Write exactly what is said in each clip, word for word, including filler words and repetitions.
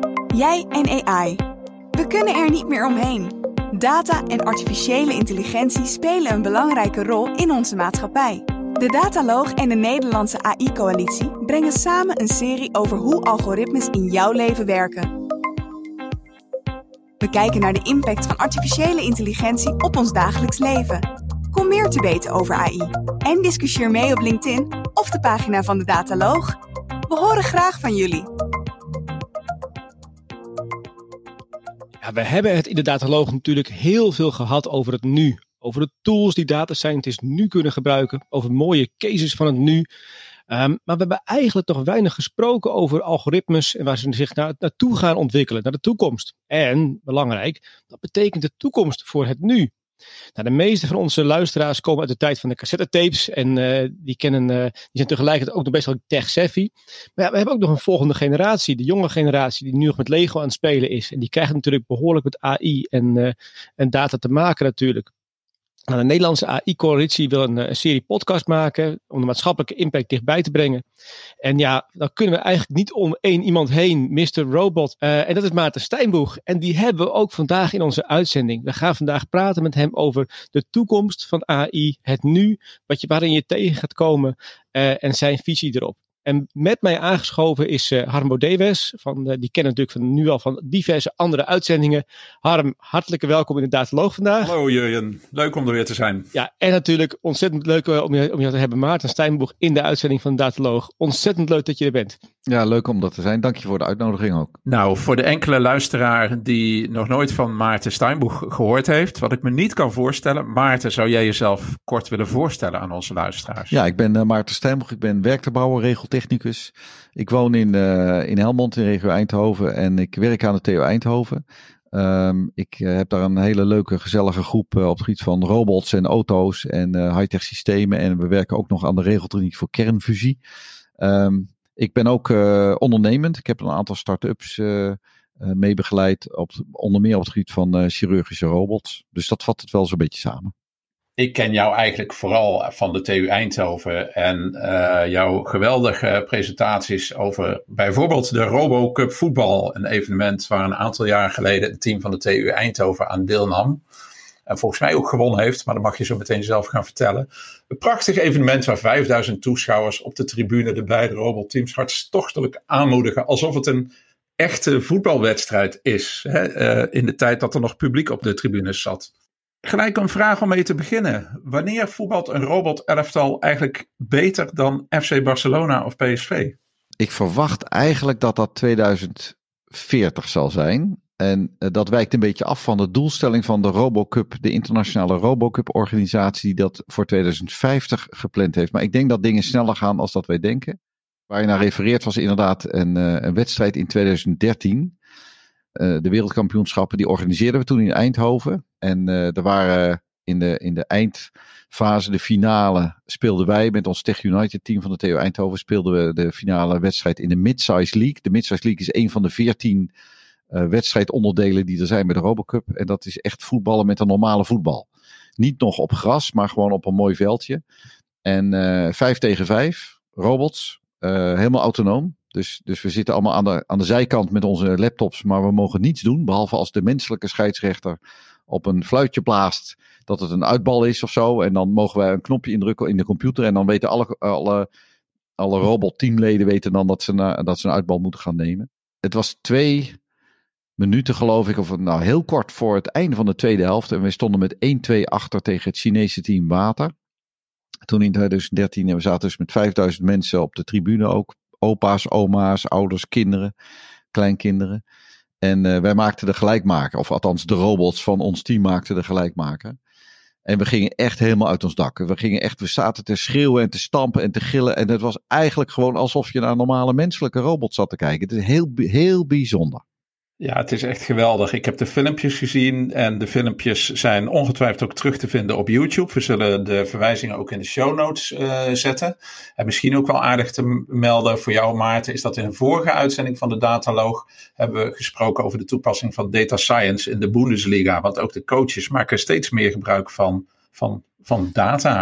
Jij en A I. We kunnen er niet meer omheen. Data en artificiële intelligentie spelen een belangrijke rol in onze maatschappij. De Dataloog en de Nederlandse A I-coalitie brengen samen een serie over hoe algoritmes in jouw leven werken. We kijken naar de impact van artificiële intelligentie op ons dagelijks leven. Kom meer te weten over A I en discussieer mee op LinkedIn of de pagina van de Dataloog. We horen graag van jullie. Ja, we hebben het in de Dataloog natuurlijk heel veel gehad over het nu. Over de tools die data scientists nu kunnen gebruiken. Over mooie cases van het nu. Um, maar we hebben eigenlijk nog weinig gesproken over algoritmes en waar ze zich na, naartoe gaan ontwikkelen, naar de toekomst. En, belangrijk, dat betekent de toekomst voor het nu. Nou, de meeste van onze luisteraars komen uit de tijd van de cassettetapes en uh, die, kennen, uh, die zijn tegelijkertijd ook nog best wel tech-savvy. Maar ja, we hebben ook nog een volgende generatie, de jonge generatie die nu nog met Lego aan het spelen is. En die krijgen natuurlijk behoorlijk met A I en, uh, en data te maken natuurlijk. Nou, de Nederlandse A I-coalitie wil een, een serie podcast maken om de maatschappelijke impact dichtbij te brengen. En ja, dan kunnen we eigenlijk niet om één iemand heen, mister Robot. Uh, en dat is Maarten Steinboeg. En die hebben we ook vandaag in onze uitzending. We gaan vandaag praten met hem over de toekomst van A I, het nu, wat je, waarin je tegen gaat komen uh, en zijn visie erop. En met mij aangeschoven is uh, Harm Bodewes. Van, uh, die kennen natuurlijk van, nu al van diverse andere uitzendingen. Harm, hartelijk welkom in de Dataloog vandaag. Hallo Jurjen, leuk om er weer te zijn. Ja, en natuurlijk ontzettend leuk uh, om, je, om je te hebben. Maarten Steinboeg in de uitzending van de Dataloog. Ontzettend leuk dat je er bent. Ja, leuk om dat te zijn. Dank je voor de uitnodiging ook. Nou, voor de enkele luisteraar die nog nooit van Maarten Steinboeg gehoord heeft, wat ik me niet kan voorstellen. Maarten, zou jij jezelf kort willen voorstellen aan onze luisteraars? Ja, ik ben uh, Maarten Steinboeg. Ik ben werktuigbouwer, regeltechnicus. Ik woon in, uh, in Helmond in de regio Eindhoven en ik werk aan de T U Eindhoven. Um, ik uh, heb daar een hele leuke, gezellige groep uh, op het gebied van robots en auto's en uh, high-tech systemen. En we werken ook nog aan de regeltechniek voor kernfusie. Um, ik ben ook uh, ondernemend. Ik heb een aantal start-ups uh, uh, mee begeleid, op, onder meer op het gebied van uh, chirurgische robots. Dus dat vat het wel zo'n beetje samen. Ik ken jou eigenlijk vooral van de T U Eindhoven en uh, jouw geweldige presentaties over bijvoorbeeld de RoboCup voetbal. Een evenement waar een aantal jaar geleden het team van de T U Eindhoven aan deelnam. En volgens mij ook gewonnen heeft, maar dat mag je zo meteen zelf gaan vertellen. Een prachtig evenement waar vijfduizend toeschouwers op de tribune de beide robotteams hartstochtelijk aanmoedigen. Alsof het een echte voetbalwedstrijd is. Hè, uh, in de tijd dat er nog publiek op de tribunes zat. Gelijk een vraag om mee te beginnen. Wanneer voetbalt een robot-elftal eigenlijk beter dan F C Barcelona of P S V? Ik verwacht eigenlijk dat dat tweeduizend veertig zal zijn. En uh, dat wijkt een beetje af van de doelstelling van de RoboCup, de internationale RoboCup-organisatie die dat voor tweeduizend vijftig gepland heeft. Maar ik denk dat dingen sneller gaan als dat wij denken. Waar je naar refereert was inderdaad een, uh, een wedstrijd in tweeduizend dertien. Uh, de wereldkampioenschappen, die organiseerden we toen in Eindhoven. En uh, er waren in de, in de eindfase, de finale, speelden wij met ons Tech United team van de T U Eindhoven, speelden we de finale wedstrijd in de Midsize League. De Midsize League is een van de veertien uh, wedstrijdonderdelen die er zijn bij de RoboCup. En dat is echt voetballen met een normale voetbal. Niet nog op gras, maar gewoon op een mooi veldje. En uh, vijf tegen vijf, robots, uh, helemaal autonoom. Dus, dus we zitten allemaal aan de, aan de zijkant met onze laptops, maar we mogen niets doen, behalve als de menselijke scheidsrechter op een fluitje blaast dat het een uitbal is of zo. En dan mogen wij een knopje indrukken in de computer en dan weten alle, alle, alle robotteamleden weten dan dat ze, na, dat ze een uitbal moeten gaan nemen. Het was twee minuten geloof ik, of nou heel kort voor het einde van de tweede helft. En we stonden met één twee achter tegen het Chinese team Water. Toen in tweeduizend dertien, en we zaten dus met vijfduizend mensen op de tribune ook. Opa's, oma's, ouders, kinderen, kleinkinderen. En uh, wij maakten de gelijkmaker. Of althans, de robots van ons team maakten de gelijkmaker. En we gingen echt helemaal uit ons dak. We gingen echt, we zaten te schreeuwen en te stampen en te gillen. En het was eigenlijk gewoon alsof je naar een normale menselijke robot zat te kijken. Het is heel, heel bijzonder. Ja, het is echt geweldig. Ik heb de filmpjes gezien en de filmpjes zijn ongetwijfeld ook terug te vinden op YouTube. We zullen de verwijzingen ook in de show notes uh, zetten. En misschien ook wel aardig te melden voor jou, Maarten, is dat in een vorige uitzending van de Dataloog hebben we gesproken over de toepassing van data science in de Bundesliga. Want ook de coaches maken steeds meer gebruik van, van, van data.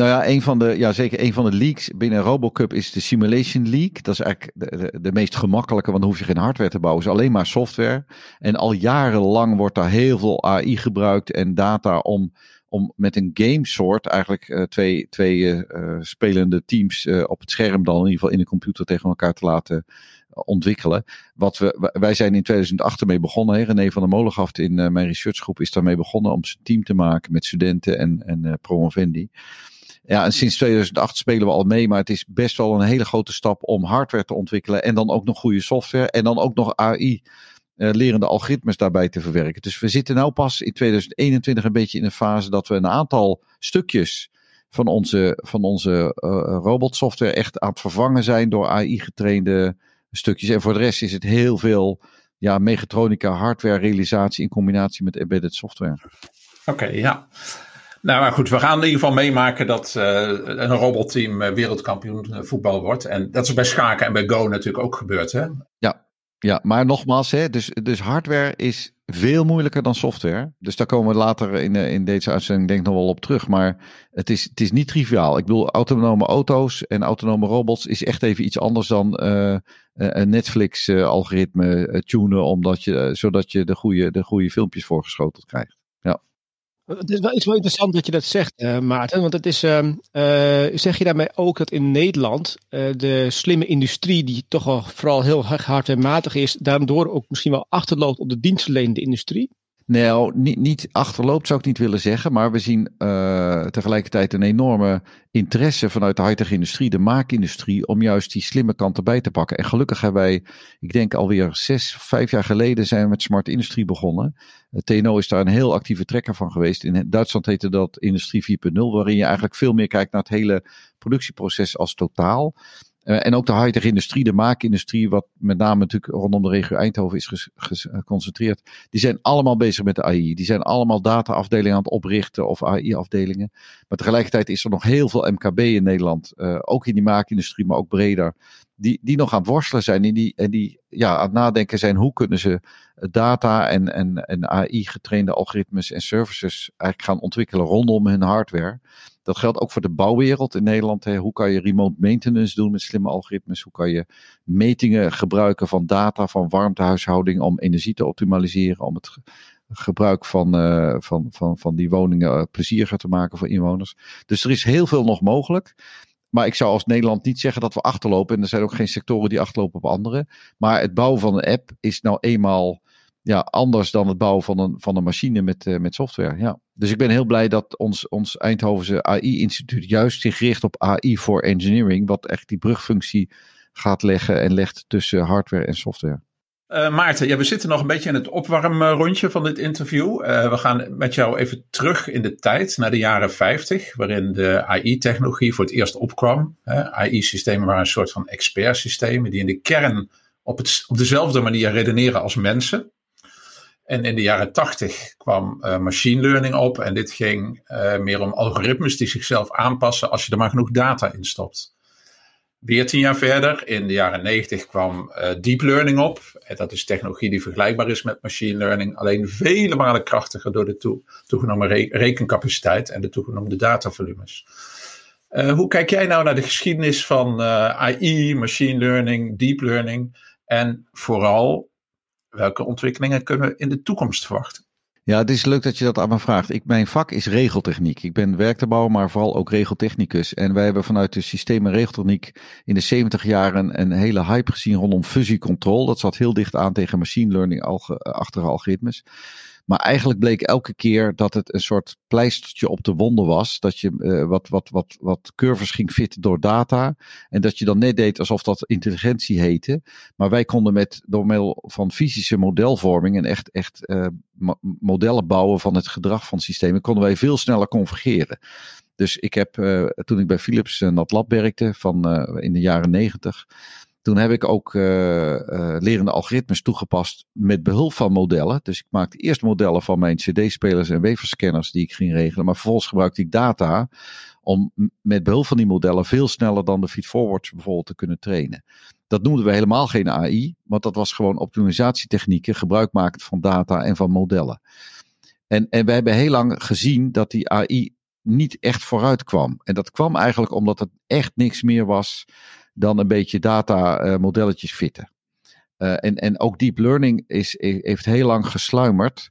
Nou ja, een van de, ja, zeker een van de leaks binnen RoboCup is de Simulation League. Dat is eigenlijk de, de, de meest gemakkelijke, want dan hoef je geen hardware te bouwen. Het is alleen maar software. En al jarenlang wordt daar heel veel A I gebruikt en data om, om met een game soort eigenlijk uh, twee, twee uh, spelende teams uh, op het scherm dan in ieder geval in de computer tegen elkaar te laten ontwikkelen. Wat we, wij zijn in tweeduizend acht ermee begonnen. Hè? René van der Molengaft in uh, mijn researchgroep is daarmee begonnen om zijn team te maken met studenten en, en uh, promovendi. Ja, en sinds tweeduizend acht spelen we al mee, maar het is best wel een hele grote stap om hardware te ontwikkelen en dan ook nog goede software en dan ook nog A I, uh, lerende algoritmes daarbij te verwerken. Dus we zitten nou pas in tweeduizend eenentwintig een beetje in een fase dat we een aantal stukjes van onze, van onze uh, robotsoftware echt aan het vervangen zijn door A I-getrainde stukjes. En voor de rest is het heel veel ja, mechatronica, hardware realisatie in combinatie met embedded software. Oké, okay, ja. Nou, maar goed, we gaan in ieder geval meemaken dat uh, een robotteam uh, wereldkampioen voetbal wordt. En dat is bij schaken en bij Go natuurlijk ook gebeurd, hè? Ja, ja, maar nogmaals, hè, dus, dus hardware is veel moeilijker dan software. Dus daar komen we later in, in deze uitzending denk ik nog wel op terug. Maar het is, het is niet triviaal. Ik bedoel, autonome auto's en autonome robots is echt even iets anders dan uh, een Netflix-algoritme uh, tunen, omdat je, uh, zodat je de goede, de goede filmpjes voorgeschoteld krijgt. Ja. Het is wel iets wel interessant dat je dat zegt, uh, Maarten. Want het is, uh, uh, zeg je daarmee ook dat in Nederland uh, de slimme industrie, die toch wel vooral heel hardwarematig is, daardoor ook misschien wel achterloopt op de dienstverlenende industrie? Nou, niet, niet achterloopt zou ik niet willen zeggen, maar we zien uh, tegelijkertijd een enorme interesse vanuit de high-tech industrie, de maakindustrie, om juist die slimme kant erbij te pakken. En gelukkig hebben wij, ik denk alweer zes, vijf jaar geleden zijn we met Smart Industrie begonnen. T N O is daar een heel actieve trekker van geweest. In Duitsland heette dat Industrie vier punt nul, waarin je eigenlijk veel meer kijkt naar het hele productieproces als totaal. Uh, en ook de high-tech industrie, de maakindustrie, wat met name natuurlijk rondom de regio Eindhoven is geconcentreerd. Die zijn allemaal bezig met de A I. Die zijn allemaal data-afdelingen aan het oprichten of A I-afdelingen. Maar tegelijkertijd is er nog heel veel M K B in Nederland, uh, ook in die maakindustrie, maar ook breder, die, die nog aan het worstelen zijn en die, en die ja, aan het nadenken zijn hoe kunnen ze data en, en, en A I-getrainde algoritmes en services eigenlijk gaan ontwikkelen rondom hun hardware. Dat geldt ook voor de bouwwereld in Nederland. Hè. Hoe kan je remote maintenance doen met slimme algoritmes? Hoe kan je metingen gebruiken van data van warmtehuishouding om energie te optimaliseren, om het ge- gebruik van, uh, van, van, van die woningen uh, plezieriger te maken voor inwoners. Dus er is heel veel nog mogelijk. Maar ik zou als Nederland niet zeggen dat we achterlopen. En er zijn ook geen sectoren die achterlopen op andere. Maar het bouwen van een app is nou eenmaal ja, anders dan het bouwen van een, van een machine met, uh, met software. Ja. Dus ik ben heel blij dat ons, ons Eindhovense A I-instituut juist zich richt op A I for engineering. Wat echt die brugfunctie gaat leggen en legt tussen hardware en software. Uh, Maarten, ja, we zitten nog een beetje in het opwarmrondje van dit interview. Uh, we gaan met jou even terug in de tijd, naar de jaren vijftig, waarin de A I-technologie voor het eerst opkwam. Uh, A I-systemen waren een soort van expertsystemen die in de kern op, het, op dezelfde manier redeneren als mensen. En in de jaren tachtig kwam uh, machine learning op en dit ging uh, meer om algoritmes die zichzelf aanpassen als je er maar genoeg data in stopt. Weer tien jaar verder, in de jaren negentig kwam uh, deep learning op. En dat is technologie die vergelijkbaar is met machine learning. Alleen vele malen krachtiger door de toe, toegenomen re- rekencapaciteit en de toegenomen datavolumes. Uh, hoe kijk jij nou naar de geschiedenis van uh, A I, machine learning, deep learning? En vooral, welke ontwikkelingen kunnen we in de toekomst verwachten? Ja, het is leuk dat je dat aan me vraagt. Ik, mijn vak is regeltechniek. Ik ben werktuigbouwer, maar vooral ook regeltechnicus. En wij hebben vanuit de systeem- en regeltechniek in de zeventig jaren een hele hype gezien rondom fusiecontrol. Dat zat heel dicht aan tegen machine learning-achtige algoritmes. Maar eigenlijk bleek elke keer dat het een soort pleistertje op de wonden was. Dat je uh, wat, wat, wat, wat curves ging fitten door data. En dat je dan net deed alsof dat intelligentie heette. Maar wij konden met door middel van fysische modelvorming en echt, echt uh, mo- modellen bouwen van het gedrag van systemen, konden wij veel sneller convergeren. Dus ik heb, uh, toen ik bij Philips in dat lab werkte van uh, in de jaren negentig. Toen heb ik ook uh, uh, lerende algoritmes toegepast met behulp van modellen. Dus ik maakte eerst modellen van mijn cd-spelers en waferscanners die ik ging regelen. Maar vervolgens gebruikte ik data om met behulp van die modellen veel sneller dan de feedforwards bijvoorbeeld te kunnen trainen. Dat noemden we helemaal geen A I, want dat was gewoon optimalisatietechnieken, gebruikmakend van data en van modellen. En, en we hebben heel lang gezien dat die A I niet echt vooruit kwam. En dat kwam eigenlijk omdat het echt niks meer was dan een beetje datamodelletjes uh, fitten. Uh, en, en ook deep learning is, heeft heel lang gesluimerd.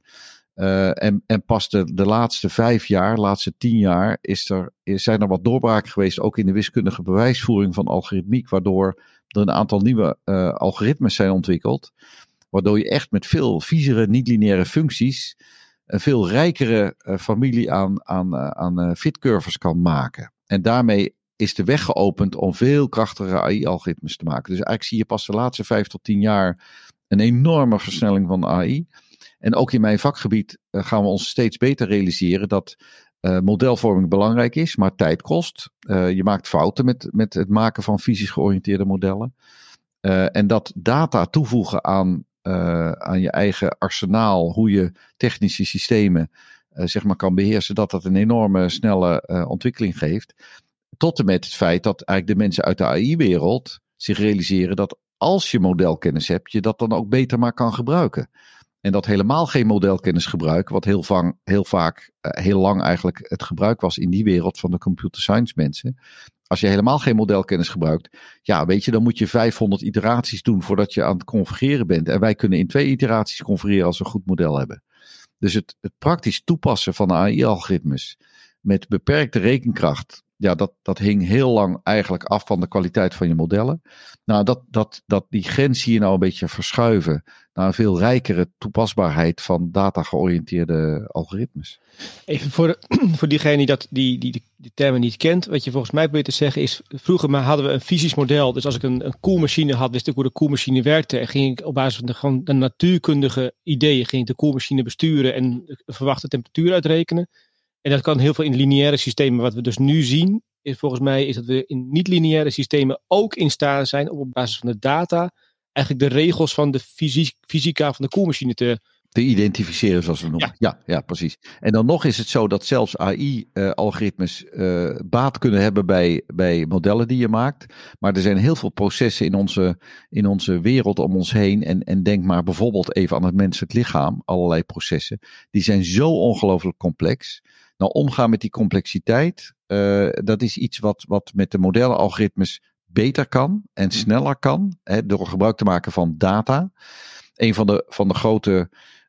Uh, en, en pas de, de laatste vijf jaar, de laatste tien jaar, is er, is, zijn er wat doorbraken geweest, ook in de wiskundige bewijsvoering van algoritmiek, waardoor er een aantal nieuwe uh, algoritmes zijn ontwikkeld, waardoor je echt met veel viezere, niet-lineaire functies een veel rijkere uh, familie aan, aan, uh, aan uh, fitcurves kan maken. En daarmee is de weg geopend om veel krachtigere A I-algoritmes te maken. Dus eigenlijk zie je pas de laatste vijf tot tien jaar een enorme versnelling van A I. En ook in mijn vakgebied uh, gaan we ons steeds beter realiseren dat uh, modelvorming belangrijk is, maar tijd kost. Uh, je maakt fouten met, met het maken van fysisch georiënteerde modellen. Uh, en dat data toevoegen aan, uh, aan je eigen arsenaal, hoe je technische systemen uh, zeg maar kan beheersen, dat dat een enorme snelle uh, ontwikkeling geeft. Tot en met het feit dat eigenlijk de mensen uit de A I-wereld zich realiseren dat als je modelkennis hebt, je dat dan ook beter maar kan gebruiken. En dat helemaal geen modelkennis gebruiken, wat heel, vang, heel vaak, uh, heel lang eigenlijk het gebruik was in die wereld van de computer science mensen. Als je helemaal geen modelkennis gebruikt, ja, weet je, dan moet je vijfhonderd iteraties doen voordat je aan het configureren bent. En wij kunnen in twee iteraties configureren als we een goed model hebben. Dus het, het praktisch toepassen van A I-algoritmes met beperkte rekenkracht, ja, dat, dat hing heel lang eigenlijk af van de kwaliteit van je modellen. Nou, dat, dat, dat die grens zie je nou een beetje verschuiven naar een veel rijkere toepasbaarheid van data-georiënteerde algoritmes. Even voor, de, voor diegene die, dat, die, die die termen niet kent, wat je volgens mij probeert te zeggen is, vroeger maar hadden we een fysisch model. Dus als ik een, een koelmachine had, wist ik hoe de koelmachine werkte. En ging ik op basis van de, gewoon de natuurkundige ideeën, ging ik de koelmachine besturen en de verwachte temperatuur uitrekenen. En dat kan heel veel in lineaire systemen. Wat we dus nu zien, is volgens mij, is dat we in niet-lineaire systemen ook in staat zijn om op basis van de data eigenlijk de regels van de fysiek, fysica van de koelmachine te... te identificeren, zoals we noemen. Ja. ja, ja, precies. En dan nog is het zo dat zelfs A I-algoritmes uh, uh, baat kunnen hebben bij, bij modellen die je maakt. Maar er zijn heel veel processen in onze, in onze wereld om ons heen. En, en denk maar bijvoorbeeld even aan het menselijk lichaam. Allerlei processen. Die zijn zo ongelooflijk complex. Nou, omgaan met die complexiteit, uh, dat is iets wat, wat met de modellenalgoritmes beter kan en sneller kan. Hè, door gebruik te maken van data. Een van de, van de grote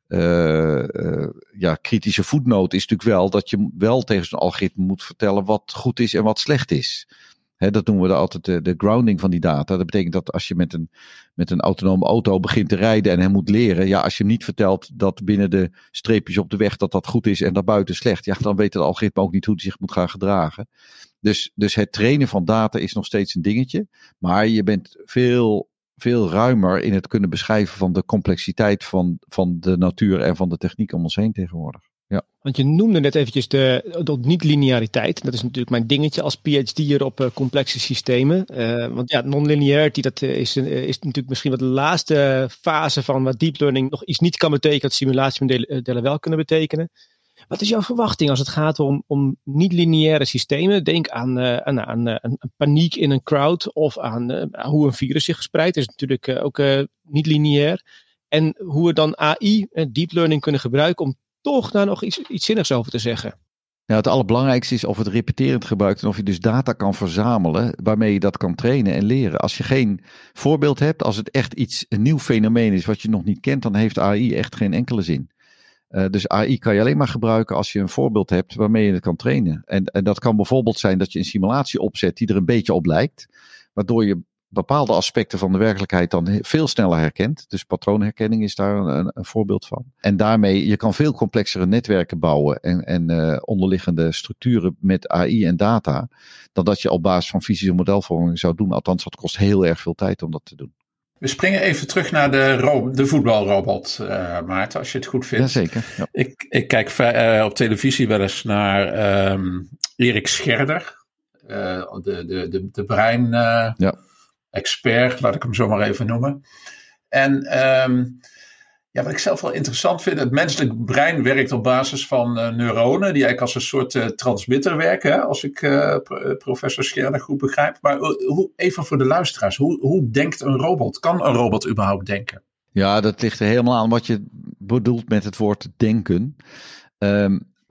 uh, uh, ja, kritische voetnoot is natuurlijk wel dat je wel tegen zo'n algoritme moet vertellen wat goed is en wat slecht is. He, dat noemen we altijd de, de grounding van die data. Dat betekent dat als je met een, met een autonome auto begint te rijden en hem moet leren, ja, als je hem niet vertelt dat binnen de streepjes op de weg dat dat goed is en daarbuiten slecht, ja, dan weet het algoritme ook niet hoe hij zich moet gaan gedragen. Dus, dus het trainen van data is nog steeds een dingetje, maar je bent veel, veel ruimer in het kunnen beschrijven van de complexiteit van, van de natuur en van de techniek om ons heen tegenwoordig. Ja. Want je noemde net eventjes de, de niet-lineariteit. Dat is natuurlijk mijn dingetje als P H D'er op uh, complexe systemen. Uh, want ja, non-linearity, dat uh, is, uh, is natuurlijk misschien wat de laatste fase van wat deep learning nog iets niet kan betekenen, dat simulatiemodellen wel kunnen betekenen. Wat is jouw verwachting als het gaat om, om niet-lineaire systemen? Denk aan, uh, aan, aan, uh, aan paniek in een crowd of aan uh, hoe een virus zich verspreidt. Dat is natuurlijk uh, ook uh, niet lineair. En hoe we dan A I, uh, deep learning, kunnen gebruiken om toch daar nog iets, iets zinnigs over te zeggen. Ja, het allerbelangrijkste is of het repeterend gebruikt en of je dus data kan verzamelen waarmee je dat kan trainen en leren. Als je geen voorbeeld hebt, als het echt iets, een nieuw fenomeen is wat je nog niet kent, dan heeft A I echt geen enkele zin. Uh, dus A I kan je alleen maar gebruiken als je een voorbeeld hebt waarmee je het kan trainen. En, en dat kan bijvoorbeeld zijn dat je een simulatie opzet die er een beetje op lijkt, waardoor je bepaalde aspecten van de werkelijkheid dan veel sneller herkent. Dus patroonherkenning is daar een, een voorbeeld van. En daarmee, je kan veel complexere netwerken bouwen en, en uh, onderliggende structuren met A I en data, dan dat je op basis van fysische modelvorming zou doen. Althans, dat kost heel erg veel tijd om dat te doen. We springen even terug naar de, ro- de voetbalrobot, uh, Maarten, als je het goed vindt. Jazeker. Ja. Ik, ik kijk uh, op televisie wel eens naar um, Erik Scherder, uh, de, de, de, de brein... Uh, ja. expert, laat ik hem zo maar even noemen. En um, ja, wat ik zelf wel interessant vind, het menselijk brein werkt op basis van uh, neuronen, die eigenlijk als een soort uh, transmitter werken, hè, als ik uh, pro- professor Scherder goed begrijp. Maar uh, hoe, even voor de luisteraars, hoe, hoe denkt een robot? Kan een robot überhaupt denken? Ja, dat ligt er helemaal aan wat je bedoelt met het woord denken. Um,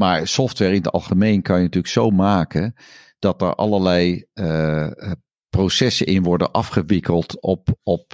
maar software in het algemeen kan je natuurlijk zo maken dat er allerlei uh, processen in worden afgewikkeld op, op,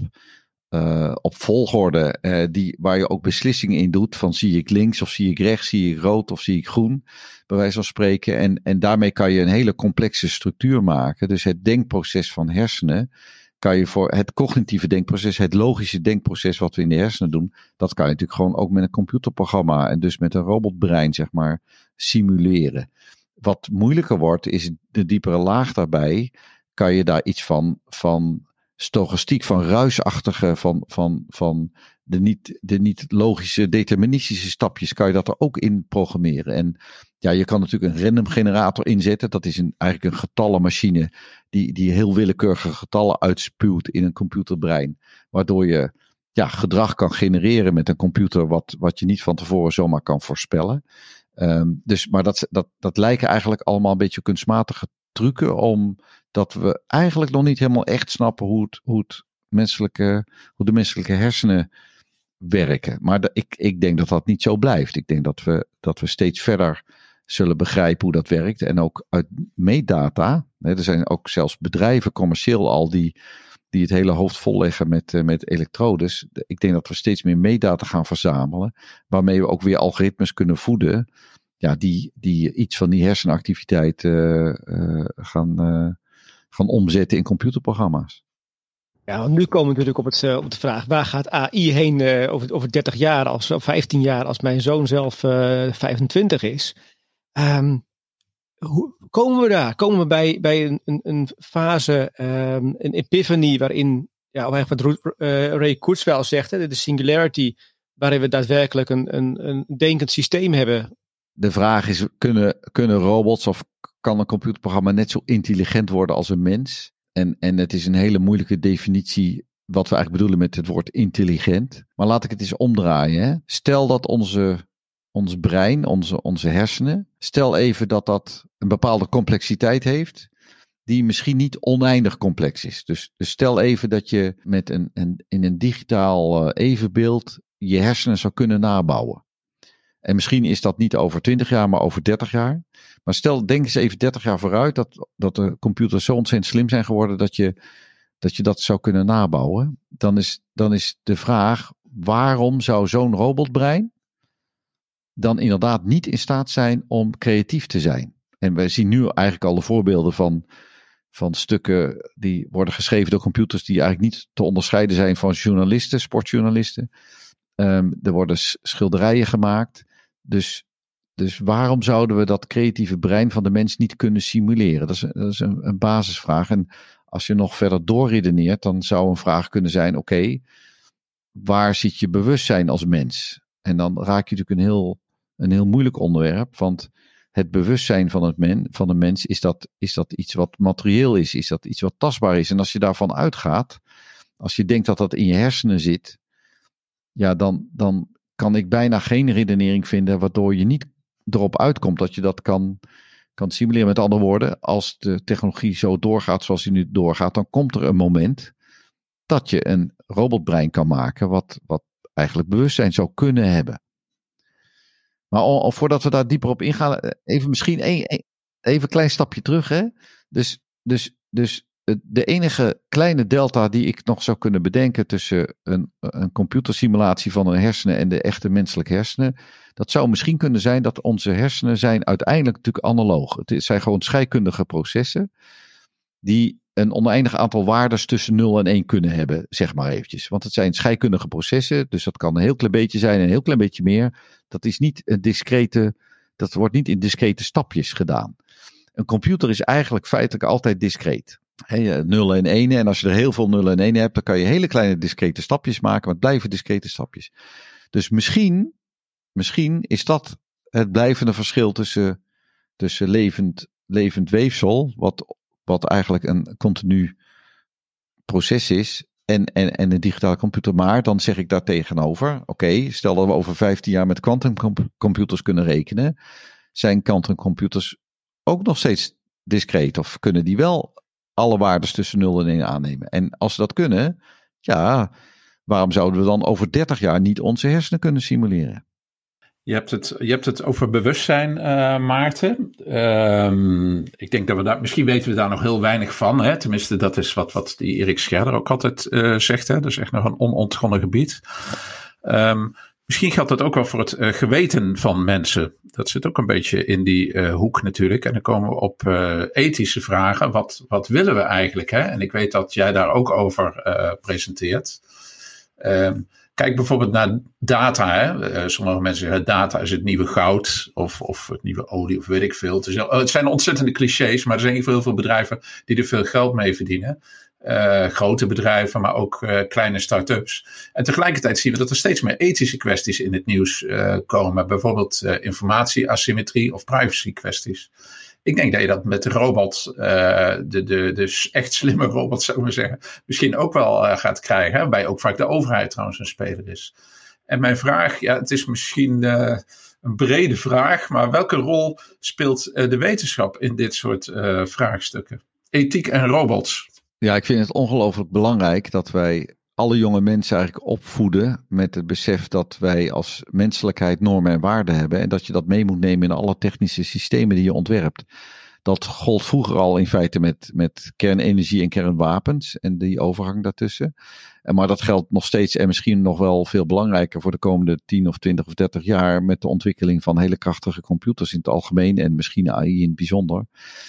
uh, op volgorde uh, die, waar je ook beslissingen in doet. Van zie ik links of zie ik rechts, zie ik rood of zie ik groen, bij wijze van spreken. En, en daarmee kan je een hele complexe structuur maken. Dus het denkproces van hersenen kan je voor het cognitieve denkproces, het logische denkproces wat we in de hersenen doen, dat kan je natuurlijk gewoon ook met een computerprogramma en dus met een robotbrein, zeg maar, simuleren. Wat moeilijker wordt, is de diepere laag daarbij. Kan je daar iets van, van stochastiek, van ruisachtige, van, van, van de niet, de niet logische deterministische stapjes, kan je dat er ook in programmeren. En ja, je kan natuurlijk een random generator inzetten. Dat is een, eigenlijk een getallenmachine die, die heel willekeurige getallen uitspuwt in een computerbrein. Waardoor je ja, gedrag kan genereren met een computer wat, wat je niet van tevoren zomaar kan voorspellen. Um, dus, maar dat, dat, dat lijken eigenlijk allemaal een beetje kunstmatige trucken, omdat we eigenlijk nog niet helemaal echt snappen hoe, het, hoe, het menselijke, hoe de menselijke hersenen werken. Maar de, ik, ik denk dat dat niet zo blijft. Ik denk dat we, dat we steeds verder zullen begrijpen hoe dat werkt. En ook uit meetdata, hè, er zijn ook zelfs bedrijven commercieel al die, die het hele hoofd volleggen met, uh, met elektrodes. Ik denk dat we steeds meer meetdata gaan verzamelen, waarmee we ook weer algoritmes kunnen voeden, ja, die, die iets van die hersenactiviteit uh, uh, gaan, uh, gaan omzetten in computerprogramma's. Ja, want nu komen we natuurlijk op, het, uh, op de vraag, waar gaat A I heen uh, over, over dertig jaar, als, of vijftien jaar, als mijn zoon zelf uh, vijfentwintig is. Um, hoe komen we daar? Komen we bij, bij een, een, een fase, um, een epiphany, waarin, ja, of eigenlijk wat uh, Ray Kurzweil zegt, hè, de singularity, waarin we daadwerkelijk een, een, een denkend systeem hebben? De vraag is, kunnen, kunnen robots of kan een computerprogramma net zo intelligent worden als een mens? En, en het is een hele moeilijke definitie wat we eigenlijk bedoelen met het woord intelligent. Maar laat ik het eens omdraaien. Hè? Stel dat onze, ons brein, onze, onze hersenen, stel even dat dat een bepaalde complexiteit heeft, die misschien niet oneindig complex is. Dus, dus stel even dat je met een, een, in een digitaal uh, evenbeeld je hersenen zou kunnen nabouwen. En misschien is dat niet over twintig jaar, maar over dertig jaar. Maar stel, denk eens even dertig jaar vooruit, dat, dat de computers zo ontzettend slim zijn geworden dat je dat, je dat zou kunnen nabouwen. Dan is, dan is de vraag, waarom zou zo'n robotbrein dan inderdaad niet in staat zijn om creatief te zijn? En we zien nu eigenlijk al de voorbeelden van, van stukken die worden geschreven door computers die eigenlijk niet te onderscheiden zijn van journalisten, sportjournalisten. Um, er worden schilderijen gemaakt. Dus, dus waarom zouden we dat creatieve brein van de mens niet kunnen simuleren? Dat is, dat is een, een basisvraag. En als je nog verder doorredeneert, dan zou een vraag kunnen zijn, oké, okay, waar zit je bewustzijn als mens? En dan raak je natuurlijk een heel, een heel moeilijk onderwerp, want het bewustzijn van, het men, van de mens, is dat, is dat iets wat materieel is? Is dat iets wat tastbaar is? En als je daarvan uitgaat, als je denkt dat dat in je hersenen zit, ja, dan, dan kan ik bijna geen redenering vinden waardoor je niet erop uitkomt dat je dat kan, kan simuleren. Met andere woorden, als de technologie zo doorgaat zoals die nu doorgaat, dan komt er een moment dat je een robotbrein kan maken wat, wat eigenlijk bewustzijn zou kunnen hebben. Maar al, al voordat we daar dieper op ingaan, even misschien een, een, even een klein stapje terug. Hè? Dus, dus, dus de enige kleine delta die ik nog zou kunnen bedenken tussen een, een computersimulatie van een hersenen en de echte menselijke hersenen, dat zou misschien kunnen zijn dat onze hersenen zijn uiteindelijk natuurlijk analoog. Het zijn gewoon scheikundige processen die een oneindig aantal waardes tussen nul en één kunnen hebben, zeg maar eventjes. Want het zijn scheikundige processen, dus dat kan een heel klein beetje zijn en een heel klein beetje meer. Dat is niet een discrete, dat wordt niet in discrete stapjes gedaan. Een computer is eigenlijk feitelijk altijd discreet. Hey, nullen en enen. En als je er heel veel nullen en enen hebt, dan kan je hele kleine discrete stapjes maken, maar het blijven discrete stapjes. Dus misschien, misschien is dat het blijvende verschil tussen, tussen levend, levend weefsel, wat, wat eigenlijk een continu proces is, en, en, en een digitale computer. Maar dan zeg ik daar tegenover, oké, okay, stel dat we over vijftien jaar met quantumcomputers kunnen rekenen, zijn quantumcomputers ook nog steeds discreet, of kunnen die wel alle waardes tussen nul en één aannemen? En als ze dat kunnen, ja, waarom zouden we dan over dertig jaar niet onze hersenen kunnen simuleren? Je hebt het, je hebt het over bewustzijn, uh, Maarten. Um, ik denk dat we daar, misschien weten we daar nog heel weinig van. Hè? Tenminste, dat is wat, wat die Erik Scherder ook altijd uh, zegt. Hè? Dat is echt nog een onontgonnen gebied. Um, misschien geldt dat ook wel voor het uh, geweten van mensen. Dat zit ook een beetje in die uh, hoek natuurlijk. En dan komen we op uh, ethische vragen. Wat, wat willen we eigenlijk? Hè? En ik weet dat jij daar ook over uh, presenteert. Um, Kijk bijvoorbeeld naar data. Hè. Uh, sommige mensen zeggen data is het nieuwe goud of, of het nieuwe olie of weet ik veel. Het, is, uh, het zijn ontzettende clichés, maar er zijn heel veel bedrijven die er veel geld mee verdienen. Uh, grote bedrijven, maar ook uh, kleine start-ups. En tegelijkertijd zien we dat er steeds meer ethische kwesties in het nieuws uh, komen. Bijvoorbeeld uh, informatieasymmetrie of privacy kwesties. Ik denk dat je dat met de robot, uh, de, de, de echt slimme robot zou ik maar zeggen, misschien ook wel uh, gaat krijgen. Hè? Waarbij ook vaak de overheid trouwens een speler is. En mijn vraag, ja, het is misschien uh, een brede vraag, maar welke rol speelt uh, de wetenschap in dit soort uh, vraagstukken? Ethiek en robots. Ja, ik vind het ongelooflijk belangrijk dat wij alle jonge mensen eigenlijk opvoeden met het besef dat wij als menselijkheid normen en waarden hebben en dat je dat mee moet nemen in alle technische systemen die je ontwerpt. Dat gold vroeger al in feite met, met kernenergie en kernwapens en die overgang daartussen. En maar dat geldt nog steeds en misschien nog wel veel belangrijker voor de komende tien of twintig of dertig jaar met de ontwikkeling van hele krachtige computers in het algemeen en misschien A I in het bijzonder.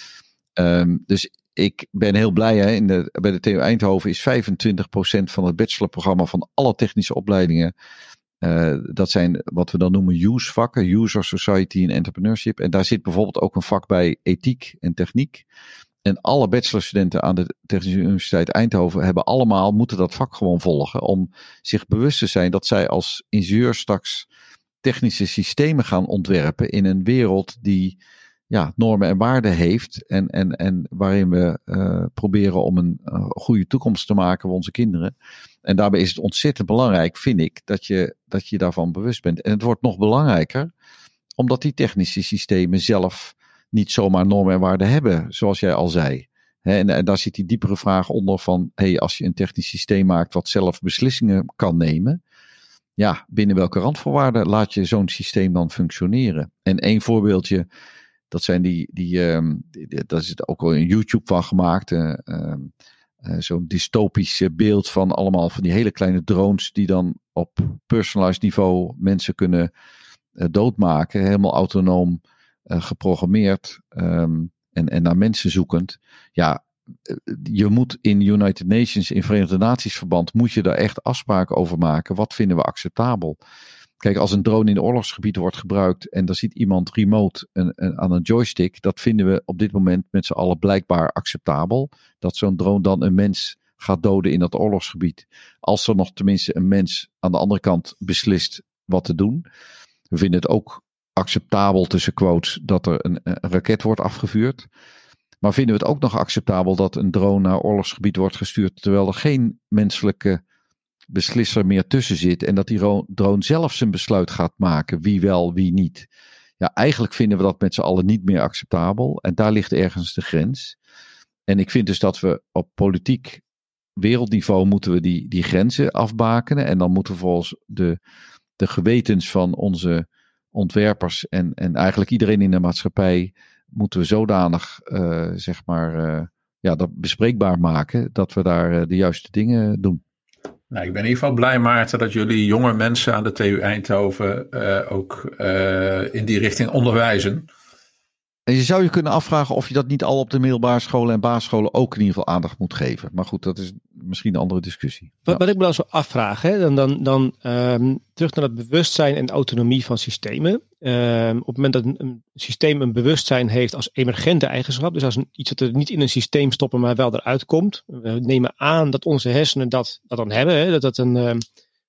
Um, dus ik ben heel blij, hè, in de, bij de T U Eindhoven is vijfentwintig procent van het bachelorprogramma van alle technische opleidingen. Uh, dat zijn wat we dan noemen use vakken, User, Society en Entrepreneurship. En daar zit bijvoorbeeld ook een vak bij ethiek en techniek. En alle bachelorstudenten aan de Technische Universiteit Eindhoven hebben allemaal, moeten dat vak gewoon volgen. Om zich bewust te zijn dat zij als ingenieur straks technische systemen gaan ontwerpen in een wereld die ja, normen en waarden heeft en, en, en waarin we uh, proberen om een uh, goede toekomst te maken voor onze kinderen. En daarbij is het ontzettend belangrijk, vind ik, dat je, dat je daarvan bewust bent. En het wordt nog belangrijker, omdat die technische systemen zelf niet zomaar normen en waarden hebben, zoals jij al zei. He, en, en daar zit die diepere vraag onder van, hey, als je een technisch systeem maakt wat zelf beslissingen kan nemen, ja, binnen welke randvoorwaarden laat je zo'n systeem dan functioneren? En één voorbeeldje, dat zijn die, die, um, die daar is ook al een YouTube van gemaakt, uh, um, uh, zo'n dystopisch beeld van allemaal van die hele kleine drones die dan op personalized niveau mensen kunnen uh, doodmaken, helemaal autonoom uh, geprogrammeerd um, en, en naar mensen zoekend. Ja, je moet in United Nations, in Verenigde Naties verband, moet je daar echt afspraken over maken. Wat vinden we acceptabel? Kijk, als een drone in de oorlogsgebied wordt gebruikt en daar ziet iemand remote een, een, aan een joystick, dat vinden we op dit moment met z'n allen blijkbaar acceptabel. Dat zo'n drone dan een mens gaat doden in dat oorlogsgebied. Als er nog tenminste een mens aan de andere kant beslist wat te doen. We vinden het ook acceptabel, tussen quotes, dat er een, een raket wordt afgevuurd. Maar vinden we het ook nog acceptabel dat een drone naar oorlogsgebied wordt gestuurd terwijl er geen menselijke beslisser meer tussen zit en dat die drone zelf zijn besluit gaat maken, wie wel, wie niet. Ja, eigenlijk vinden we dat met z'n allen niet meer acceptabel en daar ligt ergens de grens. En ik vind dus dat we op politiek wereldniveau moeten we die, die grenzen afbakenen en dan moeten we volgens de, de gewetens van onze ontwerpers en, en eigenlijk iedereen in de maatschappij moeten we zodanig uh, zeg maar uh, ja, dat bespreekbaar maken dat we daar uh, de juiste dingen doen. Nou, ik ben in ieder geval blij, Maarten, dat jullie jonge mensen aan de T U Eindhoven uh, ook uh, in die richting onderwijzen. En je zou je kunnen afvragen of je dat niet al op de middelbare scholen en basisscholen ook in ieder geval aandacht moet geven. Maar goed, dat is misschien een andere discussie. Wat, ja. wat ik me dan zo afvraag, hè, dan, dan, dan um, terug naar het bewustzijn en autonomie van systemen. Um, op het moment dat een, een systeem een bewustzijn heeft als emergente eigenschap, dus als een, iets dat er niet in een systeem stoppen, maar wel eruit komt. We nemen aan dat onze hersenen dat, dat dan hebben, hè, dat dat een... Um,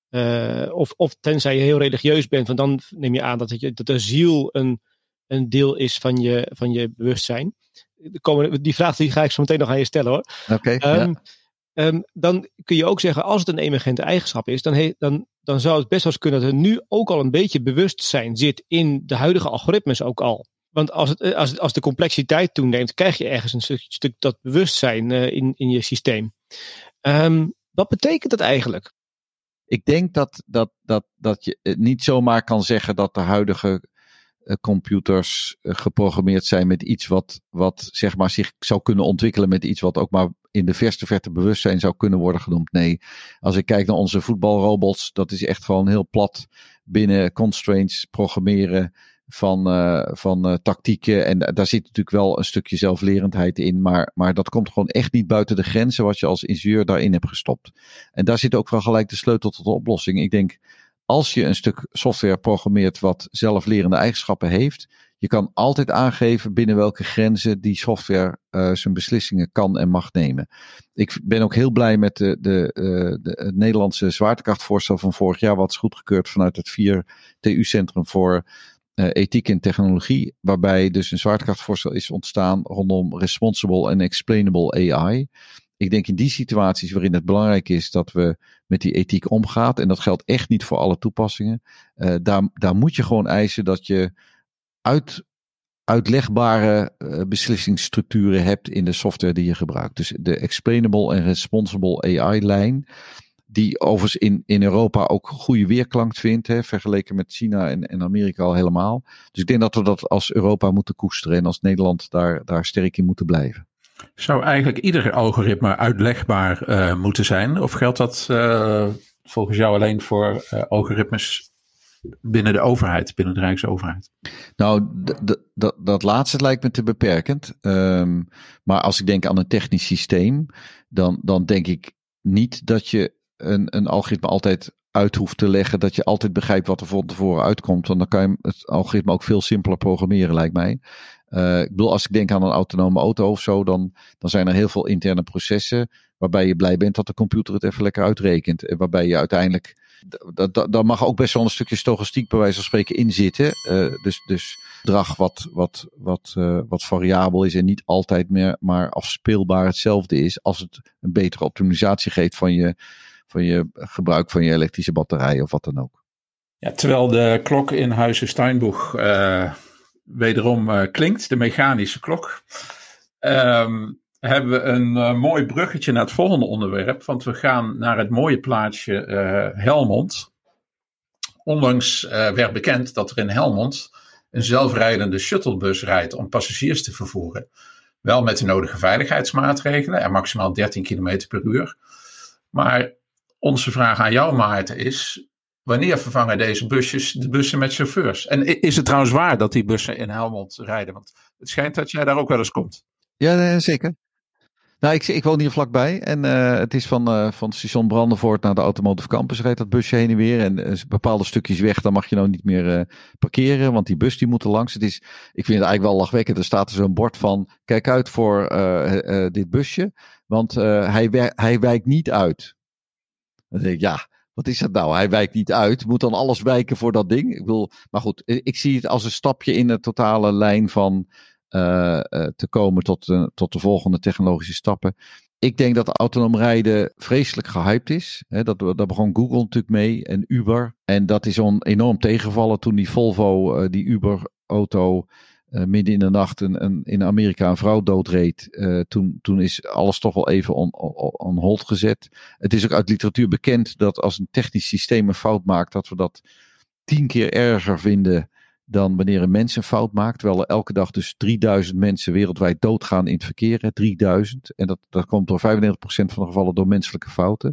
uh, of, of tenzij je heel religieus bent, want dan neem je aan dat, je, dat de ziel een een deel is van je, van je bewustzijn. De komende, die vraag die ga ik zo meteen nog aan je stellen, hoor. Oké. Okay, um, ja. um, dan kun je ook zeggen, als het een emergente eigenschap is, dan, he, dan, dan zou het best wel eens kunnen dat er nu ook al een beetje bewustzijn zit in de huidige algoritmes ook al. Want als, het, als, het, als de complexiteit toeneemt, krijg je ergens een stuk, stuk dat bewustzijn uh, in, in je systeem. Um, wat betekent dat eigenlijk? ik denk dat, dat, dat, dat je niet zomaar kan zeggen dat de huidige uh, computers uh, geprogrammeerd zijn met iets wat, wat zeg maar zich zou kunnen ontwikkelen met iets wat ook maar in de verste verte bewustzijn zou kunnen worden genoemd. Nee, als ik kijk naar onze voetbalrobots, dat is echt gewoon heel plat binnen constraints programmeren van, uh, van uh, tactieken. En daar zit natuurlijk wel een stukje zelflerendheid in. Maar, maar dat komt gewoon echt niet buiten de grenzen wat je als ingenieur daarin hebt gestopt. En daar zit ook wel gelijk de sleutel tot de oplossing. Ik denk, als je een stuk software programmeert wat zelflerende eigenschappen heeft, je kan altijd aangeven binnen welke grenzen die software uh, zijn beslissingen kan en mag nemen. Ik ben ook heel blij met de, de, uh, de, het Nederlandse zwaartekrachtvoorstel van vorig jaar, wat is goedgekeurd vanuit het vier T U-centrum voor uh, ethiek en technologie, waarbij dus een zwaartekrachtvoorstel is ontstaan rondom responsible en explainable A I. Ik denk in die situaties waarin het belangrijk is dat we met die ethiek omgaan, en dat geldt echt niet voor alle toepassingen, uh, daar, daar moet je gewoon eisen dat je uit, uitlegbare uh, beslissingsstructuren hebt in de software die je gebruikt. Dus de explainable en responsible A I-lijn, die overigens in, in Europa ook goede weerklank vindt, hè, vergeleken met China en, en Amerika al helemaal. Dus ik denk dat we dat als Europa moeten koesteren en als Nederland daar, daar sterk in moeten blijven. Zou eigenlijk ieder algoritme uitlegbaar uh, moeten zijn? Of geldt dat uh, volgens jou alleen voor uh, algoritmes binnen de overheid, binnen de Rijksoverheid? Nou, d- d- d- dat laatste lijkt me te beperkend. Um, maar als ik denk aan een technisch systeem, dan, dan denk ik niet dat je een, een algoritme altijd uit hoeft te leggen, dat je altijd begrijpt wat er van tevoren uitkomt. Want dan kan je het algoritme ook veel simpeler programmeren, lijkt mij. Uh, ik bedoel, als ik denk aan een autonome auto of zo, dan, dan zijn er heel veel interne processen waarbij je blij bent dat de computer het even lekker uitrekent. En waarbij je uiteindelijk, daar mag ook best wel een stukje stochastiek bij wijze van spreken in zitten. Uh, dus, dus gedrag wat, wat, wat, uh, wat variabel is en niet altijd meer maar afspeelbaar hetzelfde is, als het een betere optimalisatie geeft van je, van je gebruik van je elektrische batterij of wat dan ook. Ja, terwijl de klok in Huize Steinboeg uh, wederom uh, klinkt, de mechanische klok, um, hebben we een uh, mooi bruggetje naar het volgende onderwerp. Want we gaan naar het mooie plaatsje uh, Helmond. Onlangs uh, werd bekend dat er in Helmond een zelfrijdende shuttlebus rijdt om passagiers te vervoeren. Wel met de nodige veiligheidsmaatregelen en maximaal dertien kilometer per uur. Maar onze vraag aan jou, Maarten, is: wanneer vervangen deze busjes de bussen met chauffeurs? En is het trouwens waar dat die bussen in Helmond rijden? Want het schijnt dat jij daar ook wel eens komt. Ja, zeker. Nou, ik, ik woon hier vlakbij en uh, het is van, uh, van station Brandenvoort naar de Automotive Campus rijdt dat busje heen en weer. En uh, bepaalde stukjes weg, dan mag je nou niet meer uh, parkeren, want die bus die moet er langs. Het is, ik vind het eigenlijk wel lachwekkend. Er staat er zo'n bord van: kijk uit voor uh, uh, dit busje, want uh, hij, wer- hij wijkt niet uit. Dan denk ik, ja, wat is dat nou? Hij wijkt niet uit. Moet dan alles wijken voor dat ding? Ik bedoel, maar goed, ik zie het als een stapje in de totale lijn van uh, uh, te komen tot, uh, tot de volgende technologische stappen. Ik denk dat autonoom rijden vreselijk gehyped is. He, dat, daar begon Google natuurlijk mee en Uber. En dat is on, enorm tegengevallen toen die Volvo, uh, die Uber-auto, Uh, midden in de nacht een, een, in Amerika een vrouw doodreed. Uh, toen, toen is alles toch wel even on, on, on hold gezet. Het is ook uit literatuur bekend dat als een technisch systeem een fout maakt, dat we dat tien keer erger vinden dan wanneer een mens een fout maakt. Terwijl er elke dag dus drieduizend mensen wereldwijd doodgaan in het verkeer. Hè, drieduizend. En dat, dat komt door vijfennegentig procent van de gevallen door menselijke fouten.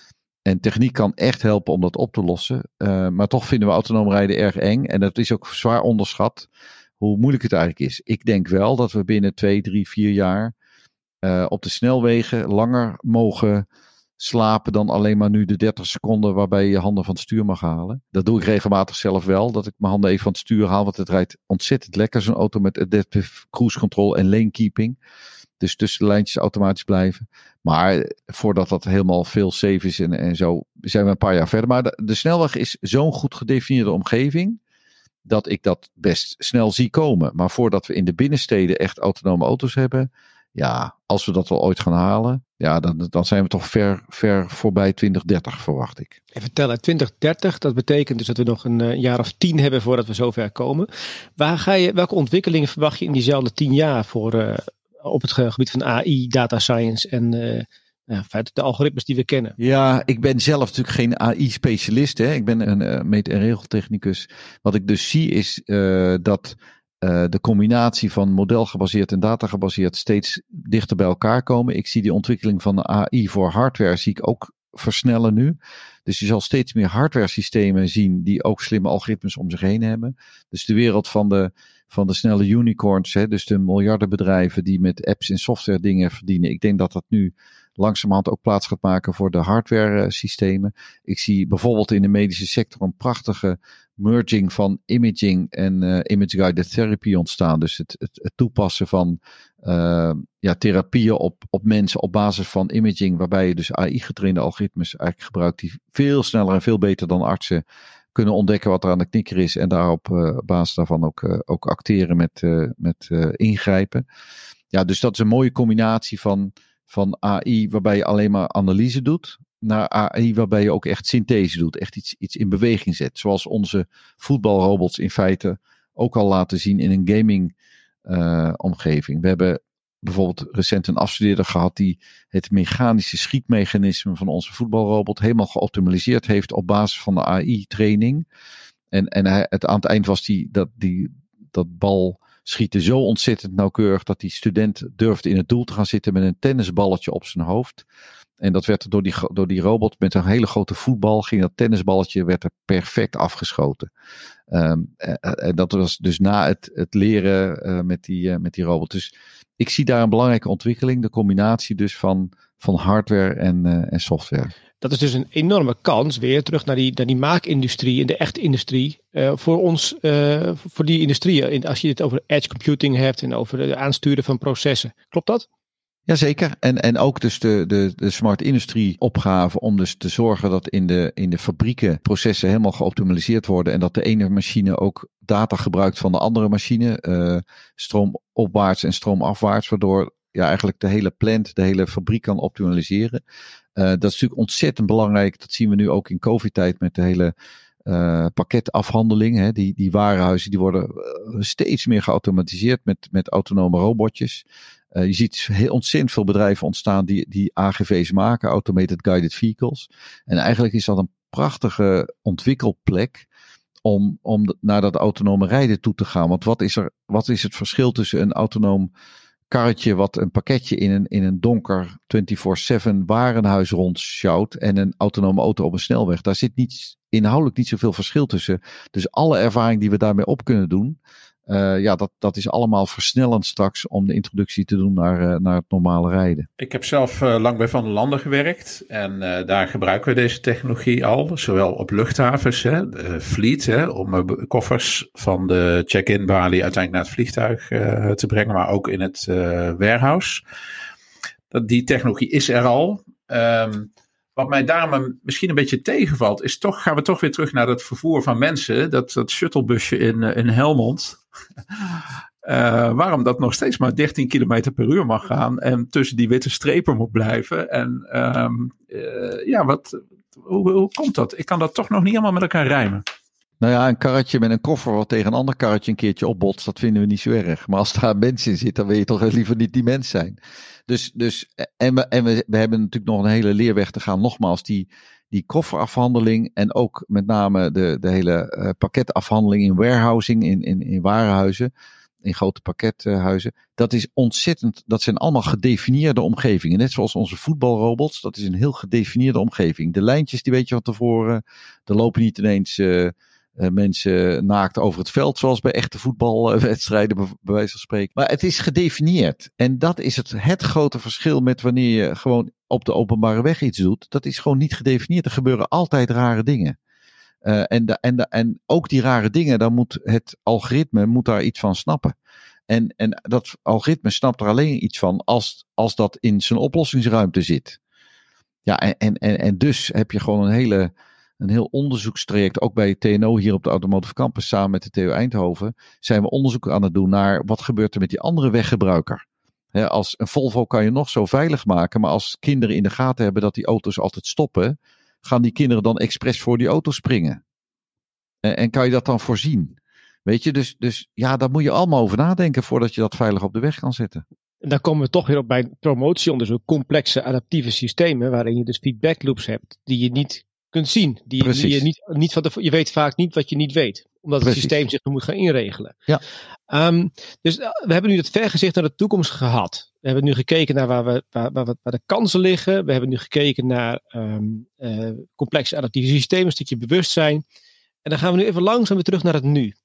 En techniek kan echt helpen om dat op te lossen. Uh, maar toch vinden we autonoom rijden erg eng. En dat is ook zwaar onderschat hoe moeilijk het eigenlijk is. Ik denk wel dat we binnen twee, drie, vier jaar uh, op de snelwegen langer mogen slapen dan alleen maar nu de dertig seconden waarbij je je handen van het stuur mag halen. Dat doe ik regelmatig zelf wel, dat ik mijn handen even van het stuur haal, want het rijdt ontzettend lekker, zo'n auto met adaptive cruise control en lane keeping. Dus tussen de lijntjes automatisch blijven. Maar voordat dat helemaal veel safe is en, en zo, zijn we een paar jaar verder. Maar de, de snelweg is zo'n goed gedefinieerde omgeving dat ik dat best snel zie komen. Maar voordat we in de binnensteden echt autonome auto's hebben, ja, als we dat wel ooit gaan halen, ja, dan, dan zijn we toch ver, ver voorbij twintig dertig, verwacht ik. Even tellen, twintig dertig, dat betekent dus dat we nog een uh, jaar of tien hebben voordat we zover komen. Waar ga je, welke ontwikkelingen verwacht je in diezelfde tien jaar voor, uh, op het gebied van A I, data science en uh, ja, feitelijk de algoritmes die we kennen. Ja, ik ben zelf natuurlijk geen A I-specialist. Hè. Ik ben een uh, meet- en regeltechnicus. Wat ik dus zie is uh, dat uh, de combinatie van modelgebaseerd en datagebaseerd steeds dichter bij elkaar komen. Ik zie die ontwikkeling van de A I voor hardware zie ik ook versnellen nu. Dus je zal steeds meer hardware systemen zien die ook slimme algoritmes om zich heen hebben. Dus de wereld van de, van de snelle unicorns, hè, dus de miljardenbedrijven die met apps en software dingen verdienen. Ik denk dat dat nu langzamerhand ook plaats gaat maken voor de hardware systemen. Ik zie bijvoorbeeld in de medische sector een prachtige merging van imaging en uh, image-guided therapy ontstaan. Dus het, het, het toepassen van uh, ja, therapieën op, op mensen op basis van imaging, waarbij je dus A I-getrainde algoritmes eigenlijk gebruikt die veel sneller en veel beter dan artsen kunnen ontdekken wat er aan de knikker is en daarop uh, op basis daarvan ook, uh, ook acteren met, uh, met uh, ingrijpen. Ja, dus dat is een mooie combinatie van Van A I waarbij je alleen maar analyse doet, naar A I waarbij je ook echt synthese doet. Echt iets, iets in beweging zet. Zoals onze voetbalrobots in feite ook al laten zien in een gaming uh, omgeving. We hebben bijvoorbeeld recent een afstudeerder gehad die het mechanische schietmechanisme van onze voetbalrobot helemaal geoptimaliseerd heeft op basis van de A I-training. En, en hij, het, aan het eind was die, dat, die, dat bal schieten zo ontzettend nauwkeurig dat die student durfde in het doel te gaan zitten met een tennisballetje op zijn hoofd. En dat werd door die, door die robot met een hele grote voetbal, ging dat tennisballetje werd er perfect afgeschoten. Um, en dat was dus na het, het leren uh, met, die, uh, met die robot. Dus ik zie daar een belangrijke ontwikkeling, de combinatie dus van, van hardware en, uh, en software. Dat is dus een enorme kans weer terug naar die, naar die maakindustrie en de echte industrie. Uh, voor ons, uh, voor die industrieën. Als je het over edge computing hebt en over het aansturen van processen. Klopt dat? Jazeker. En, en ook dus de, de, de smart industrie opgave om dus te zorgen dat in de, in de fabrieken processen helemaal geoptimaliseerd worden. En dat de ene machine ook data gebruikt van de andere machine. Uh, stroomopwaarts en stroomafwaarts. Waardoor ja, eigenlijk de hele plant, de hele fabriek kan optimaliseren. Uh, dat is natuurlijk ontzettend belangrijk. Dat zien we nu ook in COVID-tijd met de hele uh, pakketafhandeling. Hè. Die, die warenhuizen die worden uh, steeds meer geautomatiseerd met, met autonome robotjes. Uh, je ziet heel ontzettend veel bedrijven ontstaan die, die A G V's maken, Automated Guided Vehicles. En eigenlijk is dat een prachtige ontwikkelplek om, om naar dat autonome rijden toe te gaan. Want wat is, er, wat is het verschil tussen een autonoom karretje wat een pakketje in een, in een donker vierentwintig zeven warenhuis rondsjouwt en een autonome auto op een snelweg? Daar zit niet, inhoudelijk niet zoveel verschil tussen. Dus alle ervaring die we daarmee op kunnen doen, Uh, ja, dat, dat is allemaal versnellend straks om de introductie te doen naar, uh, naar het normale rijden. Ik heb zelf uh, lang bij Van der Landen gewerkt en uh, daar gebruiken we deze technologie al, zowel op luchthavens, hè, de fleet, hè, om uh, koffers van de check-in balie uiteindelijk naar het vliegtuig uh, te brengen, maar ook in het uh, warehouse. Dat, die technologie is er al. Um, Wat mij daarom misschien een beetje tegenvalt, is toch, gaan we toch weer terug naar dat vervoer van mensen, dat, dat shuttlebusje in, in Helmond. Uh, waarom dat nog steeds maar dertien kilometer per uur mag gaan en tussen die witte strepen moet blijven. En um, uh, ja, wat, hoe, hoe komt dat? Ik kan dat toch nog niet helemaal met elkaar rijmen. Nou ja, een karretje met een koffer wat tegen een ander karretje een keertje opbotst, dat vinden we niet zo erg. Maar als daar een mens in zit, dan wil je toch liever niet die mens zijn. Dus, dus en, we, en we, we hebben natuurlijk nog een hele leerweg te gaan. Nogmaals, die, die kofferafhandeling en ook met name de, de hele uh, pakketafhandeling in warehousing, in, in, in warenhuizen, in grote pakkethuizen. Dat is ontzettend, dat zijn allemaal gedefinieerde omgevingen. Net zoals onze voetbalrobots, dat is een heel gedefinieerde omgeving. De lijntjes, die weet je van tevoren, er lopen niet ineens Uh, Uh, mensen naakt over het veld, zoals bij echte voetbalwedstrijden, bij, bij wijze van spreken. Maar het is gedefinieerd. En dat is het, het grote verschil met wanneer je gewoon op de openbare weg iets doet. Dat is gewoon niet gedefinieerd. Er gebeuren altijd rare dingen. Uh, en, de, en, de, en ook die rare dingen, dan moet het algoritme moet daar iets van snappen. En, en dat algoritme snapt er alleen iets van als, als dat in zijn oplossingsruimte zit. Ja, en, en, en, en dus heb je gewoon een hele... Een heel onderzoekstraject, ook bij T N O hier op de Automotive Campus, samen met de T U Eindhoven, zijn we onderzoek aan het doen naar wat gebeurt er met die andere weggebruiker. He, als een Volvo kan je nog zo veilig maken, maar als kinderen in de gaten hebben dat die auto's altijd stoppen, gaan die kinderen dan expres voor die auto springen. En, en kan je dat dan voorzien? Weet je, dus, dus ja, daar moet je allemaal over nadenken voordat je dat veilig op de weg kan zetten. En dan komen we toch weer op bij promotieonderzoek, complexe adaptieve systemen, waarin je dus feedback loops hebt die je niet kunt zien. Die, die je, niet, niet van de, je weet vaak niet wat je niet weet, omdat Precies. het systeem zich moet gaan inregelen. Ja. Um, dus uh, we hebben nu het vergezicht naar de toekomst gehad. We hebben nu gekeken naar waar, we, waar, waar, waar de kansen liggen. We hebben nu gekeken naar um, uh, complexe adaptieve systemen, een stukje bewustzijn. En dan gaan we nu even langzaam weer terug naar het nu.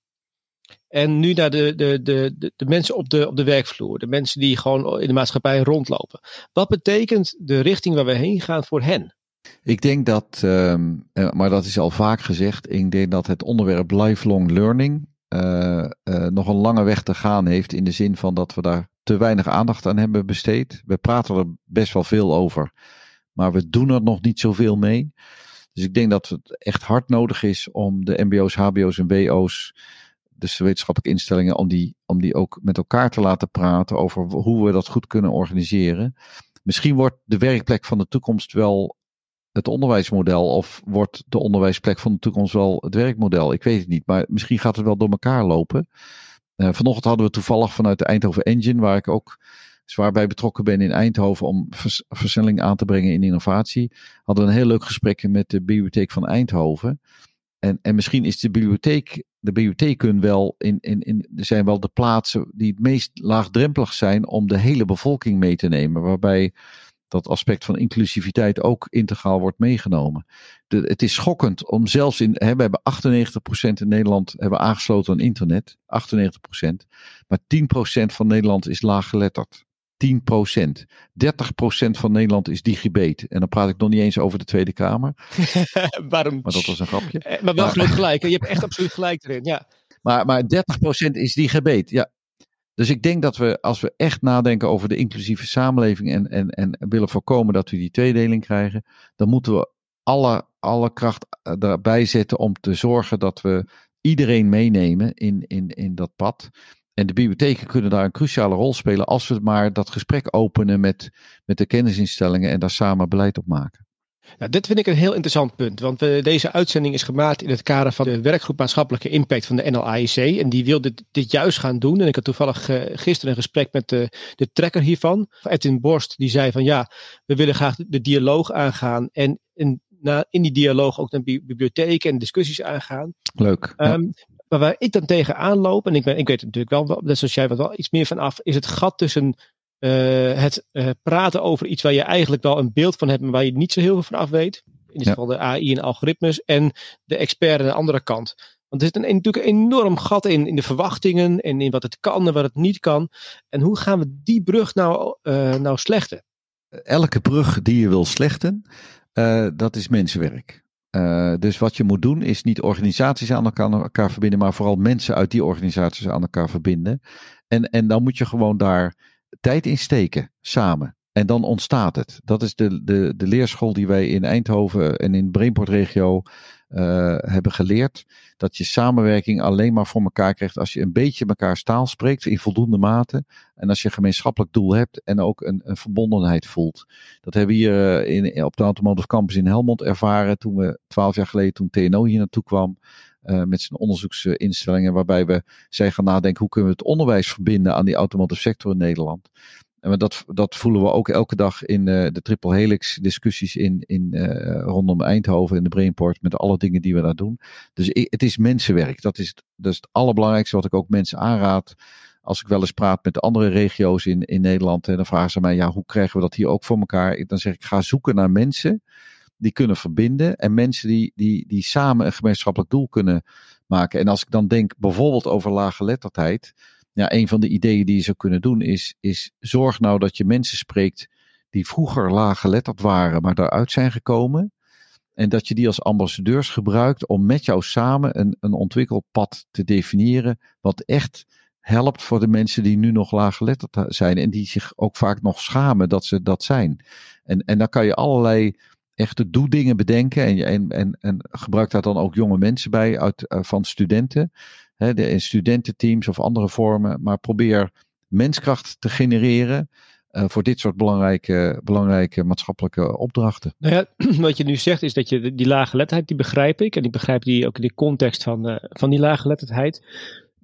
En nu naar de, de, de, de, de mensen op de, op de werkvloer. De mensen die gewoon in de maatschappij rondlopen. Wat betekent de richting waar we heen gaan voor hen? Ik denk dat, um, maar dat is al vaak gezegd. Ik denk dat het onderwerp lifelong learning uh, uh, nog een lange weg te gaan heeft. In de zin van dat we daar te weinig aandacht aan hebben besteed. We praten er best wel veel over. Maar we doen er nog niet zoveel mee. Dus ik denk dat het echt hard nodig is om de mbo's, hbo's en wo's... dus de wetenschappelijke instellingen, om die, om die ook met elkaar te laten praten over hoe we dat goed kunnen organiseren. Misschien wordt de werkplek van de toekomst wel het onderwijsmodel, of wordt de onderwijsplek van de toekomst wel het werkmodel. Ik weet het niet, maar misschien gaat het wel door elkaar lopen. Uh, vanochtend hadden we toevallig vanuit de Eindhoven Engine, waar ik ook zwaar bij betrokken ben in Eindhoven om vers- versnelling aan te brengen in innovatie, hadden we een heel leuk gesprek met de bibliotheek van Eindhoven. En, en misschien is de bibliotheek, de bibliotheken wel in, in, in, zijn wel de plaatsen die het meest laagdrempelig zijn om de hele bevolking mee te nemen. Waarbij dat aspect van inclusiviteit ook integraal wordt meegenomen. De, het is schokkend om zelfs in, hè, we hebben achtennegentig procent in Nederland hebben aangesloten aan internet. achtennegentig procent. Maar tien procent van Nederland is laaggeletterd. tien procent. dertig procent van Nederland is digibet. En dan praat ik nog niet eens over de Tweede Kamer. Waarom? Maar dat was een grapje. Eh, maar wel maar, groot gelijk. Je hebt echt absoluut gelijk erin. Ja. Maar, maar dertig procent is digibet. Ja. Dus ik denk dat we, als we echt nadenken over de inclusieve samenleving en, en, en willen voorkomen dat we die tweedeling krijgen, dan moeten we alle, alle kracht daarbij zetten om te zorgen dat we iedereen meenemen in, in, in dat pad. En de bibliotheken kunnen daar een cruciale rol spelen als we maar dat gesprek openen met, met de kennisinstellingen en daar samen beleid op maken. Nou, dit vind ik een heel interessant punt, want we, deze uitzending is gemaakt in het kader van de werkgroep maatschappelijke impact van de N L A I C. En die wil dit, dit juist gaan doen. En ik had toevallig uh, gisteren een gesprek met de, de trekker hiervan, Edwin Borst, die zei van ja, we willen graag de, de dialoog aangaan en in, na, in die dialoog ook naar bibliotheken en discussies aangaan. Leuk. Um, ja. Maar waar ik dan tegenaan loop, en ik, ben, ik weet het natuurlijk wel, net zoals jij wat wel iets meer van af, is het gat tussen uh, het uh, praten over iets waar je eigenlijk wel een beeld van hebt, maar waar je niet zo heel veel van af weet. In dit ja. geval de A I en algoritmes en de expert aan de andere kant. Want er zit een, natuurlijk een enorm gat in, in de verwachtingen en in wat het kan en wat het niet kan. En hoe gaan we die brug nou, uh, nou slechten? Elke brug die je wil slechten, uh, dat is mensenwerk. Uh, dus wat je moet doen is niet organisaties aan elkaar, aan elkaar verbinden, maar vooral mensen uit die organisaties aan elkaar verbinden. En, en dan moet je gewoon daar tijd in steken, samen. En dan ontstaat het. Dat is de, de, de leerschool die wij in Eindhoven en in de Brainport-regio uh, hebben geleerd. Dat je samenwerking alleen maar voor elkaar krijgt als je een beetje mekaars taal spreekt in voldoende mate. En als je een gemeenschappelijk doel hebt en ook een, een verbondenheid voelt. Dat hebben we hier uh, in, op de Automotive Campus in Helmond ervaren toen we twaalf jaar geleden, toen T N O hier naartoe kwam. Uh, met zijn onderzoeksinstellingen waarbij we zijn gaan nadenken hoe kunnen we het onderwijs verbinden aan die automotive sector in Nederland. En dat, dat voelen we ook elke dag in uh, de Triple Helix discussies in, in, uh, rondom Eindhoven en de Brainport met alle dingen die we daar doen. Dus ik, het is mensenwerk. Dat is, dat is het allerbelangrijkste wat ik ook mensen aanraad. Als ik wel eens praat met de andere regio's in, in Nederland en dan vragen ze mij, ja, hoe krijgen we dat hier ook voor elkaar? Dan zeg ik, ga zoeken naar mensen die kunnen verbinden en mensen die, die, die samen een gemeenschappelijk doel kunnen maken. En als ik dan denk bijvoorbeeld over laaggeletterdheid. Ja, een van de ideeën die je zou kunnen doen is, is zorg nou dat je mensen spreekt die vroeger laaggeletterd waren, maar daaruit zijn gekomen. En dat je die als ambassadeurs gebruikt om met jou samen een, een ontwikkelpad te definiëren wat echt helpt voor de mensen die nu nog laaggeletterd zijn en die zich ook vaak nog schamen dat ze dat zijn. En, en dan kan je allerlei echte doe-dingen bedenken en, en, en, en gebruik daar dan ook jonge mensen bij uit, uh, van studenten. He, de, in studententeams of andere vormen. Maar probeer menskracht te genereren uh, voor dit soort belangrijke, belangrijke maatschappelijke opdrachten. Nou ja, wat je nu zegt is dat je die laaggeletterdheid, die begrijp ik. En die begrijp die ook in de context van, uh, van die laaggeletterdheid.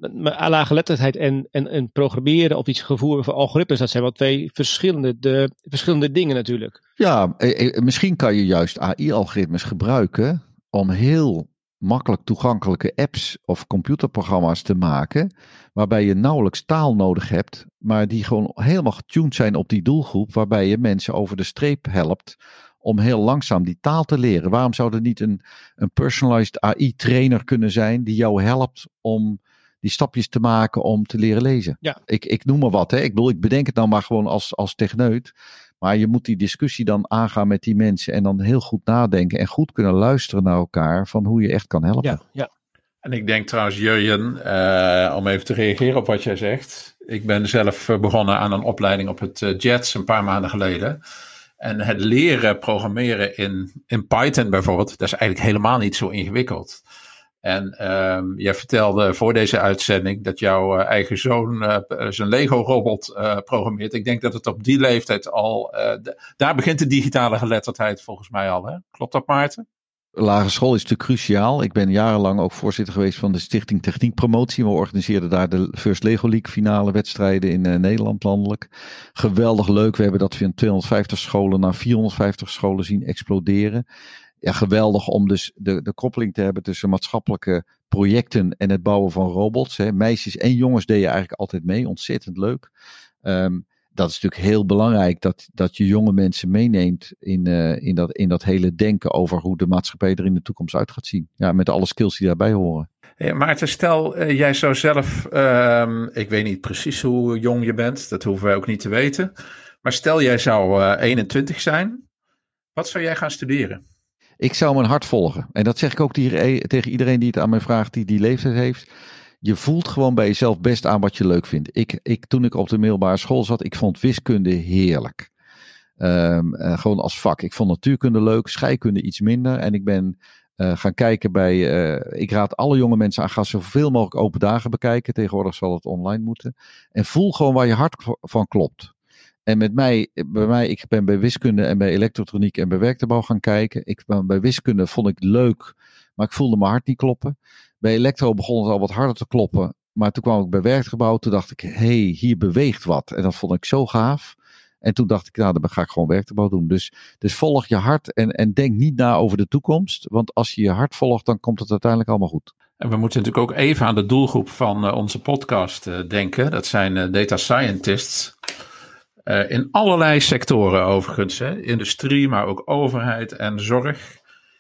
laaggeletterdheid en, en, en programmeren of iets gevoer voor algoritmes, dat zijn wel twee verschillende, de, verschillende dingen natuurlijk. Ja, eh, misschien kan je juist A I-algoritmes gebruiken om heel makkelijk toegankelijke apps of computerprogramma's te maken, waarbij je nauwelijks taal nodig hebt, maar die gewoon helemaal getuned zijn op die doelgroep, waarbij je mensen over de streep helpt om heel langzaam die taal te leren. Waarom zou er niet een, een personalized A I-trainer kunnen zijn die jou helpt om die stapjes te maken om te leren lezen? Ja. Ik, ik noem maar wat, hè. Ik bedoel, ik bedenk het nou maar gewoon als, als techneut. Maar je moet die discussie dan aangaan met die mensen en dan heel goed nadenken en goed kunnen luisteren naar elkaar van hoe je echt kan helpen. Ja, ja. En ik denk trouwens, Jurjen, uh, om even te reageren op wat jij zegt. Ik ben zelf begonnen aan een opleiding op het uh, Jets een paar maanden geleden. En het leren programmeren in, in Python bijvoorbeeld, dat is eigenlijk helemaal niet zo ingewikkeld. En um, jij vertelde voor deze uitzending dat jouw uh, eigen zoon uh, zijn Lego-robot uh, programmeert. Ik denk dat het op die leeftijd al, uh, d- daar begint de digitale geletterdheid volgens mij al. Hè? Klopt dat, Maarten? Lagere school is natuurlijk cruciaal. Ik ben jarenlang ook voorzitter geweest van de Stichting Techniek Promotie. We organiseerden daar de First Lego League finale wedstrijden in uh, Nederland landelijk. Geweldig leuk. We hebben dat van tweehonderdvijftig scholen naar vierhonderdvijftig scholen zien exploderen. Ja, geweldig om dus de, de koppeling te hebben tussen maatschappelijke projecten en het bouwen van robots. Hè. Meisjes en jongens deden eigenlijk altijd mee. Ontzettend leuk. Um, dat is natuurlijk heel belangrijk dat, dat je jonge mensen meeneemt in, uh, in, dat, in dat hele denken over hoe de maatschappij er in de toekomst uit gaat zien. Ja, met alle skills die daarbij horen. Ja, Maarten, stel uh, jij zou zelf, uh, ik weet niet precies hoe jong je bent, dat hoeven wij ook niet te weten. Maar stel jij zou uh, eenentwintig zijn, wat zou jij gaan studeren? Ik zou mijn hart volgen. En dat zeg ik ook tegen iedereen die het aan mij vraagt, die die leeftijd heeft. Je voelt gewoon bij jezelf best aan wat je leuk vindt. Ik, ik, toen ik op de middelbare school zat, ik vond wiskunde heerlijk. Um, uh, gewoon als vak. Ik vond natuurkunde leuk, scheikunde iets minder. En ik ben uh, gaan kijken bij... Uh, ik raad alle jonge mensen aan, ga zoveel mogelijk open dagen bekijken. Tegenwoordig zal het online moeten. En voel gewoon waar je hart van klopt. En met mij, bij mij, ik ben bij wiskunde en bij elektrotroniek en bij werktuigbouw gaan kijken. Ik, bij wiskunde vond ik leuk, maar ik voelde mijn hart niet kloppen. Bij elektro begon het al wat harder te kloppen. Maar toen kwam ik bij werktuigbouw, toen dacht ik, hé, hey, hier beweegt wat. En dat vond ik zo gaaf. En toen dacht ik, nou, dan ga ik gewoon werktuigbouw doen. Dus, dus volg je hart en, en denk niet na over de toekomst. Want als je je hart volgt, dan komt het uiteindelijk allemaal goed. En we moeten natuurlijk ook even aan de doelgroep van uh, onze podcast uh, denken. Dat zijn uh, data scientists. Uh, in allerlei sectoren overigens. Hè? Industrie, maar ook overheid en zorg.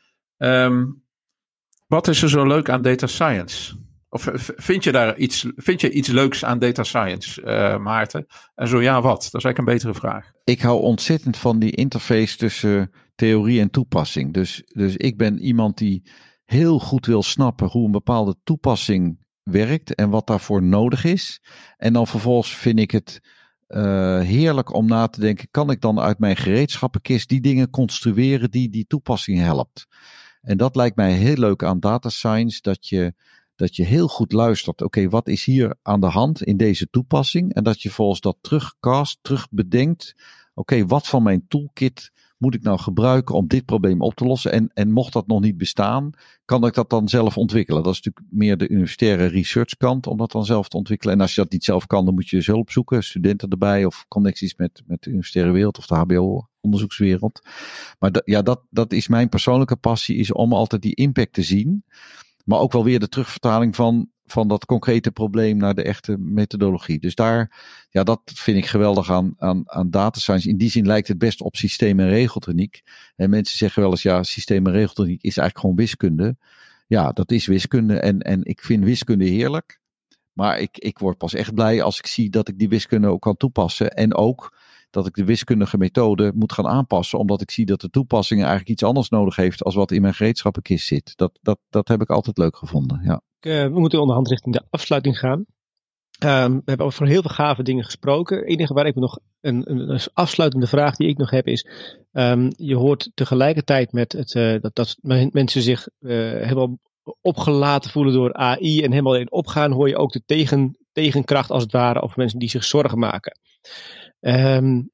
Um, wat is er zo leuk aan data science? Of vind je daar iets, vind je iets leuks aan data science, uh, Maarten? En zo ja, wat? Dat is eigenlijk een betere vraag. Ik hou ontzettend van die interface tussen theorie en toepassing. Dus, dus ik ben iemand die heel goed wil snappen hoe een bepaalde toepassing werkt en wat daarvoor nodig is. En dan vervolgens vind ik het uh, heerlijk om na te denken, kan ik dan uit mijn gereedschappenkist die dingen construeren die die toepassing helpt? En dat lijkt mij heel leuk aan data science, dat je, dat je heel goed luistert. Oké, okay, wat is hier aan de hand in deze toepassing? En dat je volgens dat terugcast, terugbedenkt. Oké, okay, wat van mijn toolkit moet ik nou gebruiken om dit probleem op te lossen? En, en mocht dat nog niet bestaan, kan ik dat dan zelf ontwikkelen? Dat is natuurlijk meer de universitaire research kant om dat dan zelf te ontwikkelen. En als je dat niet zelf kan, dan moet je dus hulp zoeken. Studenten erbij of connecties met, met de universitaire wereld of de H B O-onderzoekswereld. Maar d- ja, dat, dat is mijn persoonlijke passie, is om altijd die impact te zien. Maar ook wel weer de terugvertaling van, van dat concrete probleem naar de echte methodologie. Dus daar, ja, dat vind ik geweldig aan, aan, aan data science. In die zin lijkt het best op systeem- en regeltechniek. En mensen zeggen wel eens, ja, systeem- en regeltechniek is eigenlijk gewoon wiskunde. Ja, dat is wiskunde. En, en ik vind wiskunde heerlijk. Maar ik, ik word pas echt blij als ik zie dat ik die wiskunde ook kan toepassen. En ook dat ik de wiskundige methode moet gaan aanpassen, omdat ik zie dat de toepassing eigenlijk iets anders nodig heeft als wat in mijn gereedschappenkist zit. Dat, dat, dat heb ik altijd leuk gevonden, ja. Uh, we moeten onderhand richting de afsluiting gaan. Um, we hebben over heel veel gave dingen gesproken. Het enige waar ik nog een, een, een afsluitende vraag die ik nog heb is, um, je hoort tegelijkertijd met het, uh, dat, dat mensen zich uh, helemaal opgelaten voelen door A I en helemaal in opgaan, hoor je ook de tegen, tegenkracht als het ware over mensen die zich zorgen maken. Um,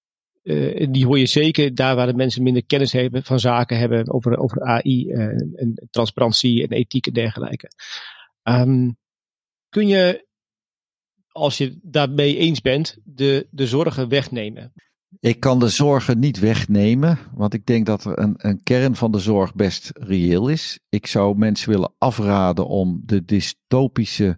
uh, die hoor je zeker daar waar de mensen minder kennis hebben van zaken hebben over, over A I uh, en transparantie en ethiek en dergelijke. Um, kun je, als je daarmee eens bent, de, de zorgen wegnemen? Ik kan de zorgen niet wegnemen, want ik denk dat er een, een kern van de zorg best reëel is. Ik zou mensen willen afraden om de dystopische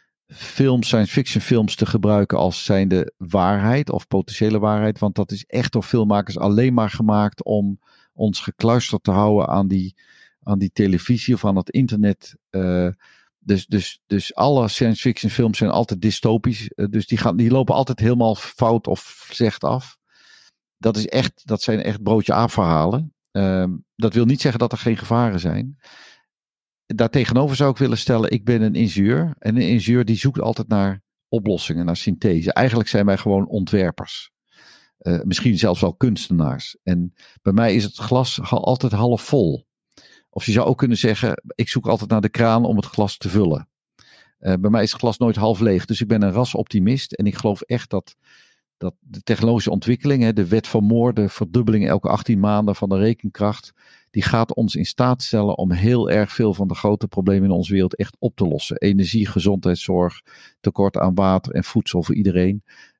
films, science fiction films te gebruiken als zijnde waarheid of potentiële waarheid. Want dat is echt door filmmakers alleen maar gemaakt om ons gekluisterd te houden aan die, aan die televisie of aan het internet. Uh, dus, dus, dus alle science fiction films zijn altijd dystopisch. Uh, dus die, gaan, die lopen altijd helemaal fout of slecht af. Dat, is echt, dat zijn echt broodje aap verhalen. Uh, dat wil niet zeggen dat er geen gevaren zijn. Daartegenover zou ik willen stellen, ik ben een ingenieur. En een ingenieur die zoekt altijd naar oplossingen, naar synthese. Eigenlijk zijn wij gewoon ontwerpers. Uh, misschien zelfs wel kunstenaars. En bij mij is het glas altijd half vol. Of je zou ook kunnen zeggen, ik zoek altijd naar de kraan om het glas te vullen. Uh, bij mij is het glas nooit half leeg. Dus ik ben een rasoptimist. En ik geloof echt dat, dat de technologische ontwikkeling, hè, de wet van Moore, de verdubbeling elke achttien maanden van de rekenkracht, die gaat ons in staat stellen om heel erg veel van de grote problemen in onze wereld echt op te lossen. Energie, gezondheidszorg, tekort aan water en voedsel voor iedereen.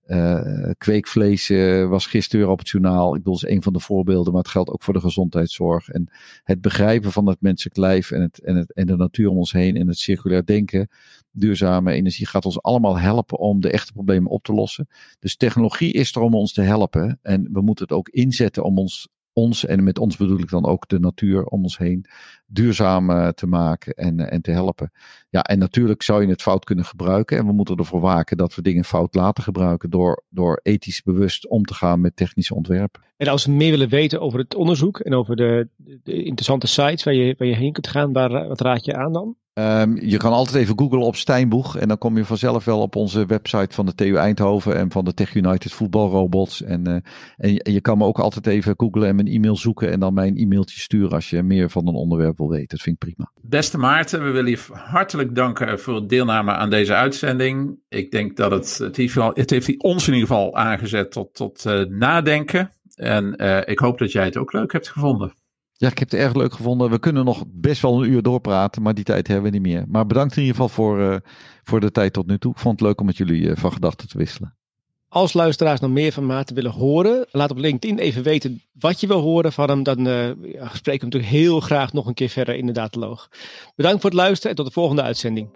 Uh, kweekvlees uh, was gisteren weer op het journaal. Ik bedoel, dat is een van de voorbeelden, maar het geldt ook voor de gezondheidszorg. En het begrijpen van het menselijk lijf en, het, en, het, en de natuur om ons heen en het circulair denken, duurzame energie gaat ons allemaal helpen om de echte problemen op te lossen. Dus technologie is er om ons te helpen en we moeten het ook inzetten om ons ons, en met ons bedoel ik dan ook de natuur om ons heen, duurzaam uh, te maken en, uh, en te helpen. Ja, en natuurlijk zou je het fout kunnen gebruiken en we moeten ervoor waken dat we dingen fout laten gebruiken door, door ethisch bewust om te gaan met technische ontwerpen. En als we meer willen weten over het onderzoek en over de, de interessante sites waar je, waar je heen kunt gaan, waar, wat raad je aan dan? Um, je kan altijd even googlen op Steinboeg en dan kom je vanzelf wel op onze website van de T U Eindhoven en van de Tech United voetbalrobots. En, uh, en, en je kan me ook altijd even googlen en mijn e-mail zoeken en dan mijn e-mailtje sturen als je meer van een onderwerp wil weten. Dat vind ik prima. Beste Maarten, we willen je hartelijk danken voor het deelname aan deze uitzending. Ik denk dat het, het, heeft, het heeft ons in ieder geval aangezet tot, tot uh, nadenken. En uh, ik hoop dat jij het ook leuk hebt gevonden. Ja, ik heb het erg leuk gevonden. We kunnen nog best wel een uur doorpraten, maar die tijd hebben we niet meer. Maar bedankt in ieder geval voor, uh, voor de tijd tot nu toe. Ik vond het leuk om met jullie uh, van gedachten te wisselen. Als luisteraars nog meer van Maarten willen horen, laat op LinkedIn even weten wat je wil horen van hem. Dan uh, ja, spreken we natuurlijk heel graag nog een keer verder in de Dataloog. Bedankt voor het luisteren en tot de volgende uitzending.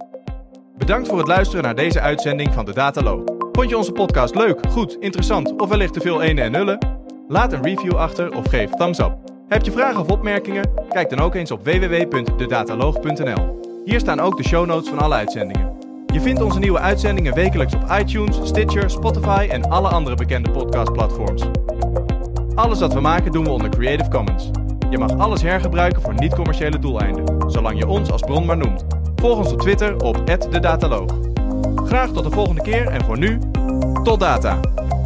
Bedankt voor het luisteren naar deze uitzending van de Dataloog. Vond je onze podcast leuk, goed, interessant of wellicht te veel enen en nullen? Laat een review achter of geef thumbs up. Heb je vragen of opmerkingen? Kijk dan ook eens op w w w punt de dataloog punt n l. Hier staan ook de show notes van alle uitzendingen. Je vindt onze nieuwe uitzendingen wekelijks op iTunes, Stitcher, Spotify en alle andere bekende podcastplatforms. Alles wat we maken doen we onder Creative Commons. Je mag alles hergebruiken voor niet-commerciële doeleinden, zolang je ons als bron maar noemt. Volg ons op Twitter op at de dataloog. Graag tot de volgende keer en voor nu, tot data!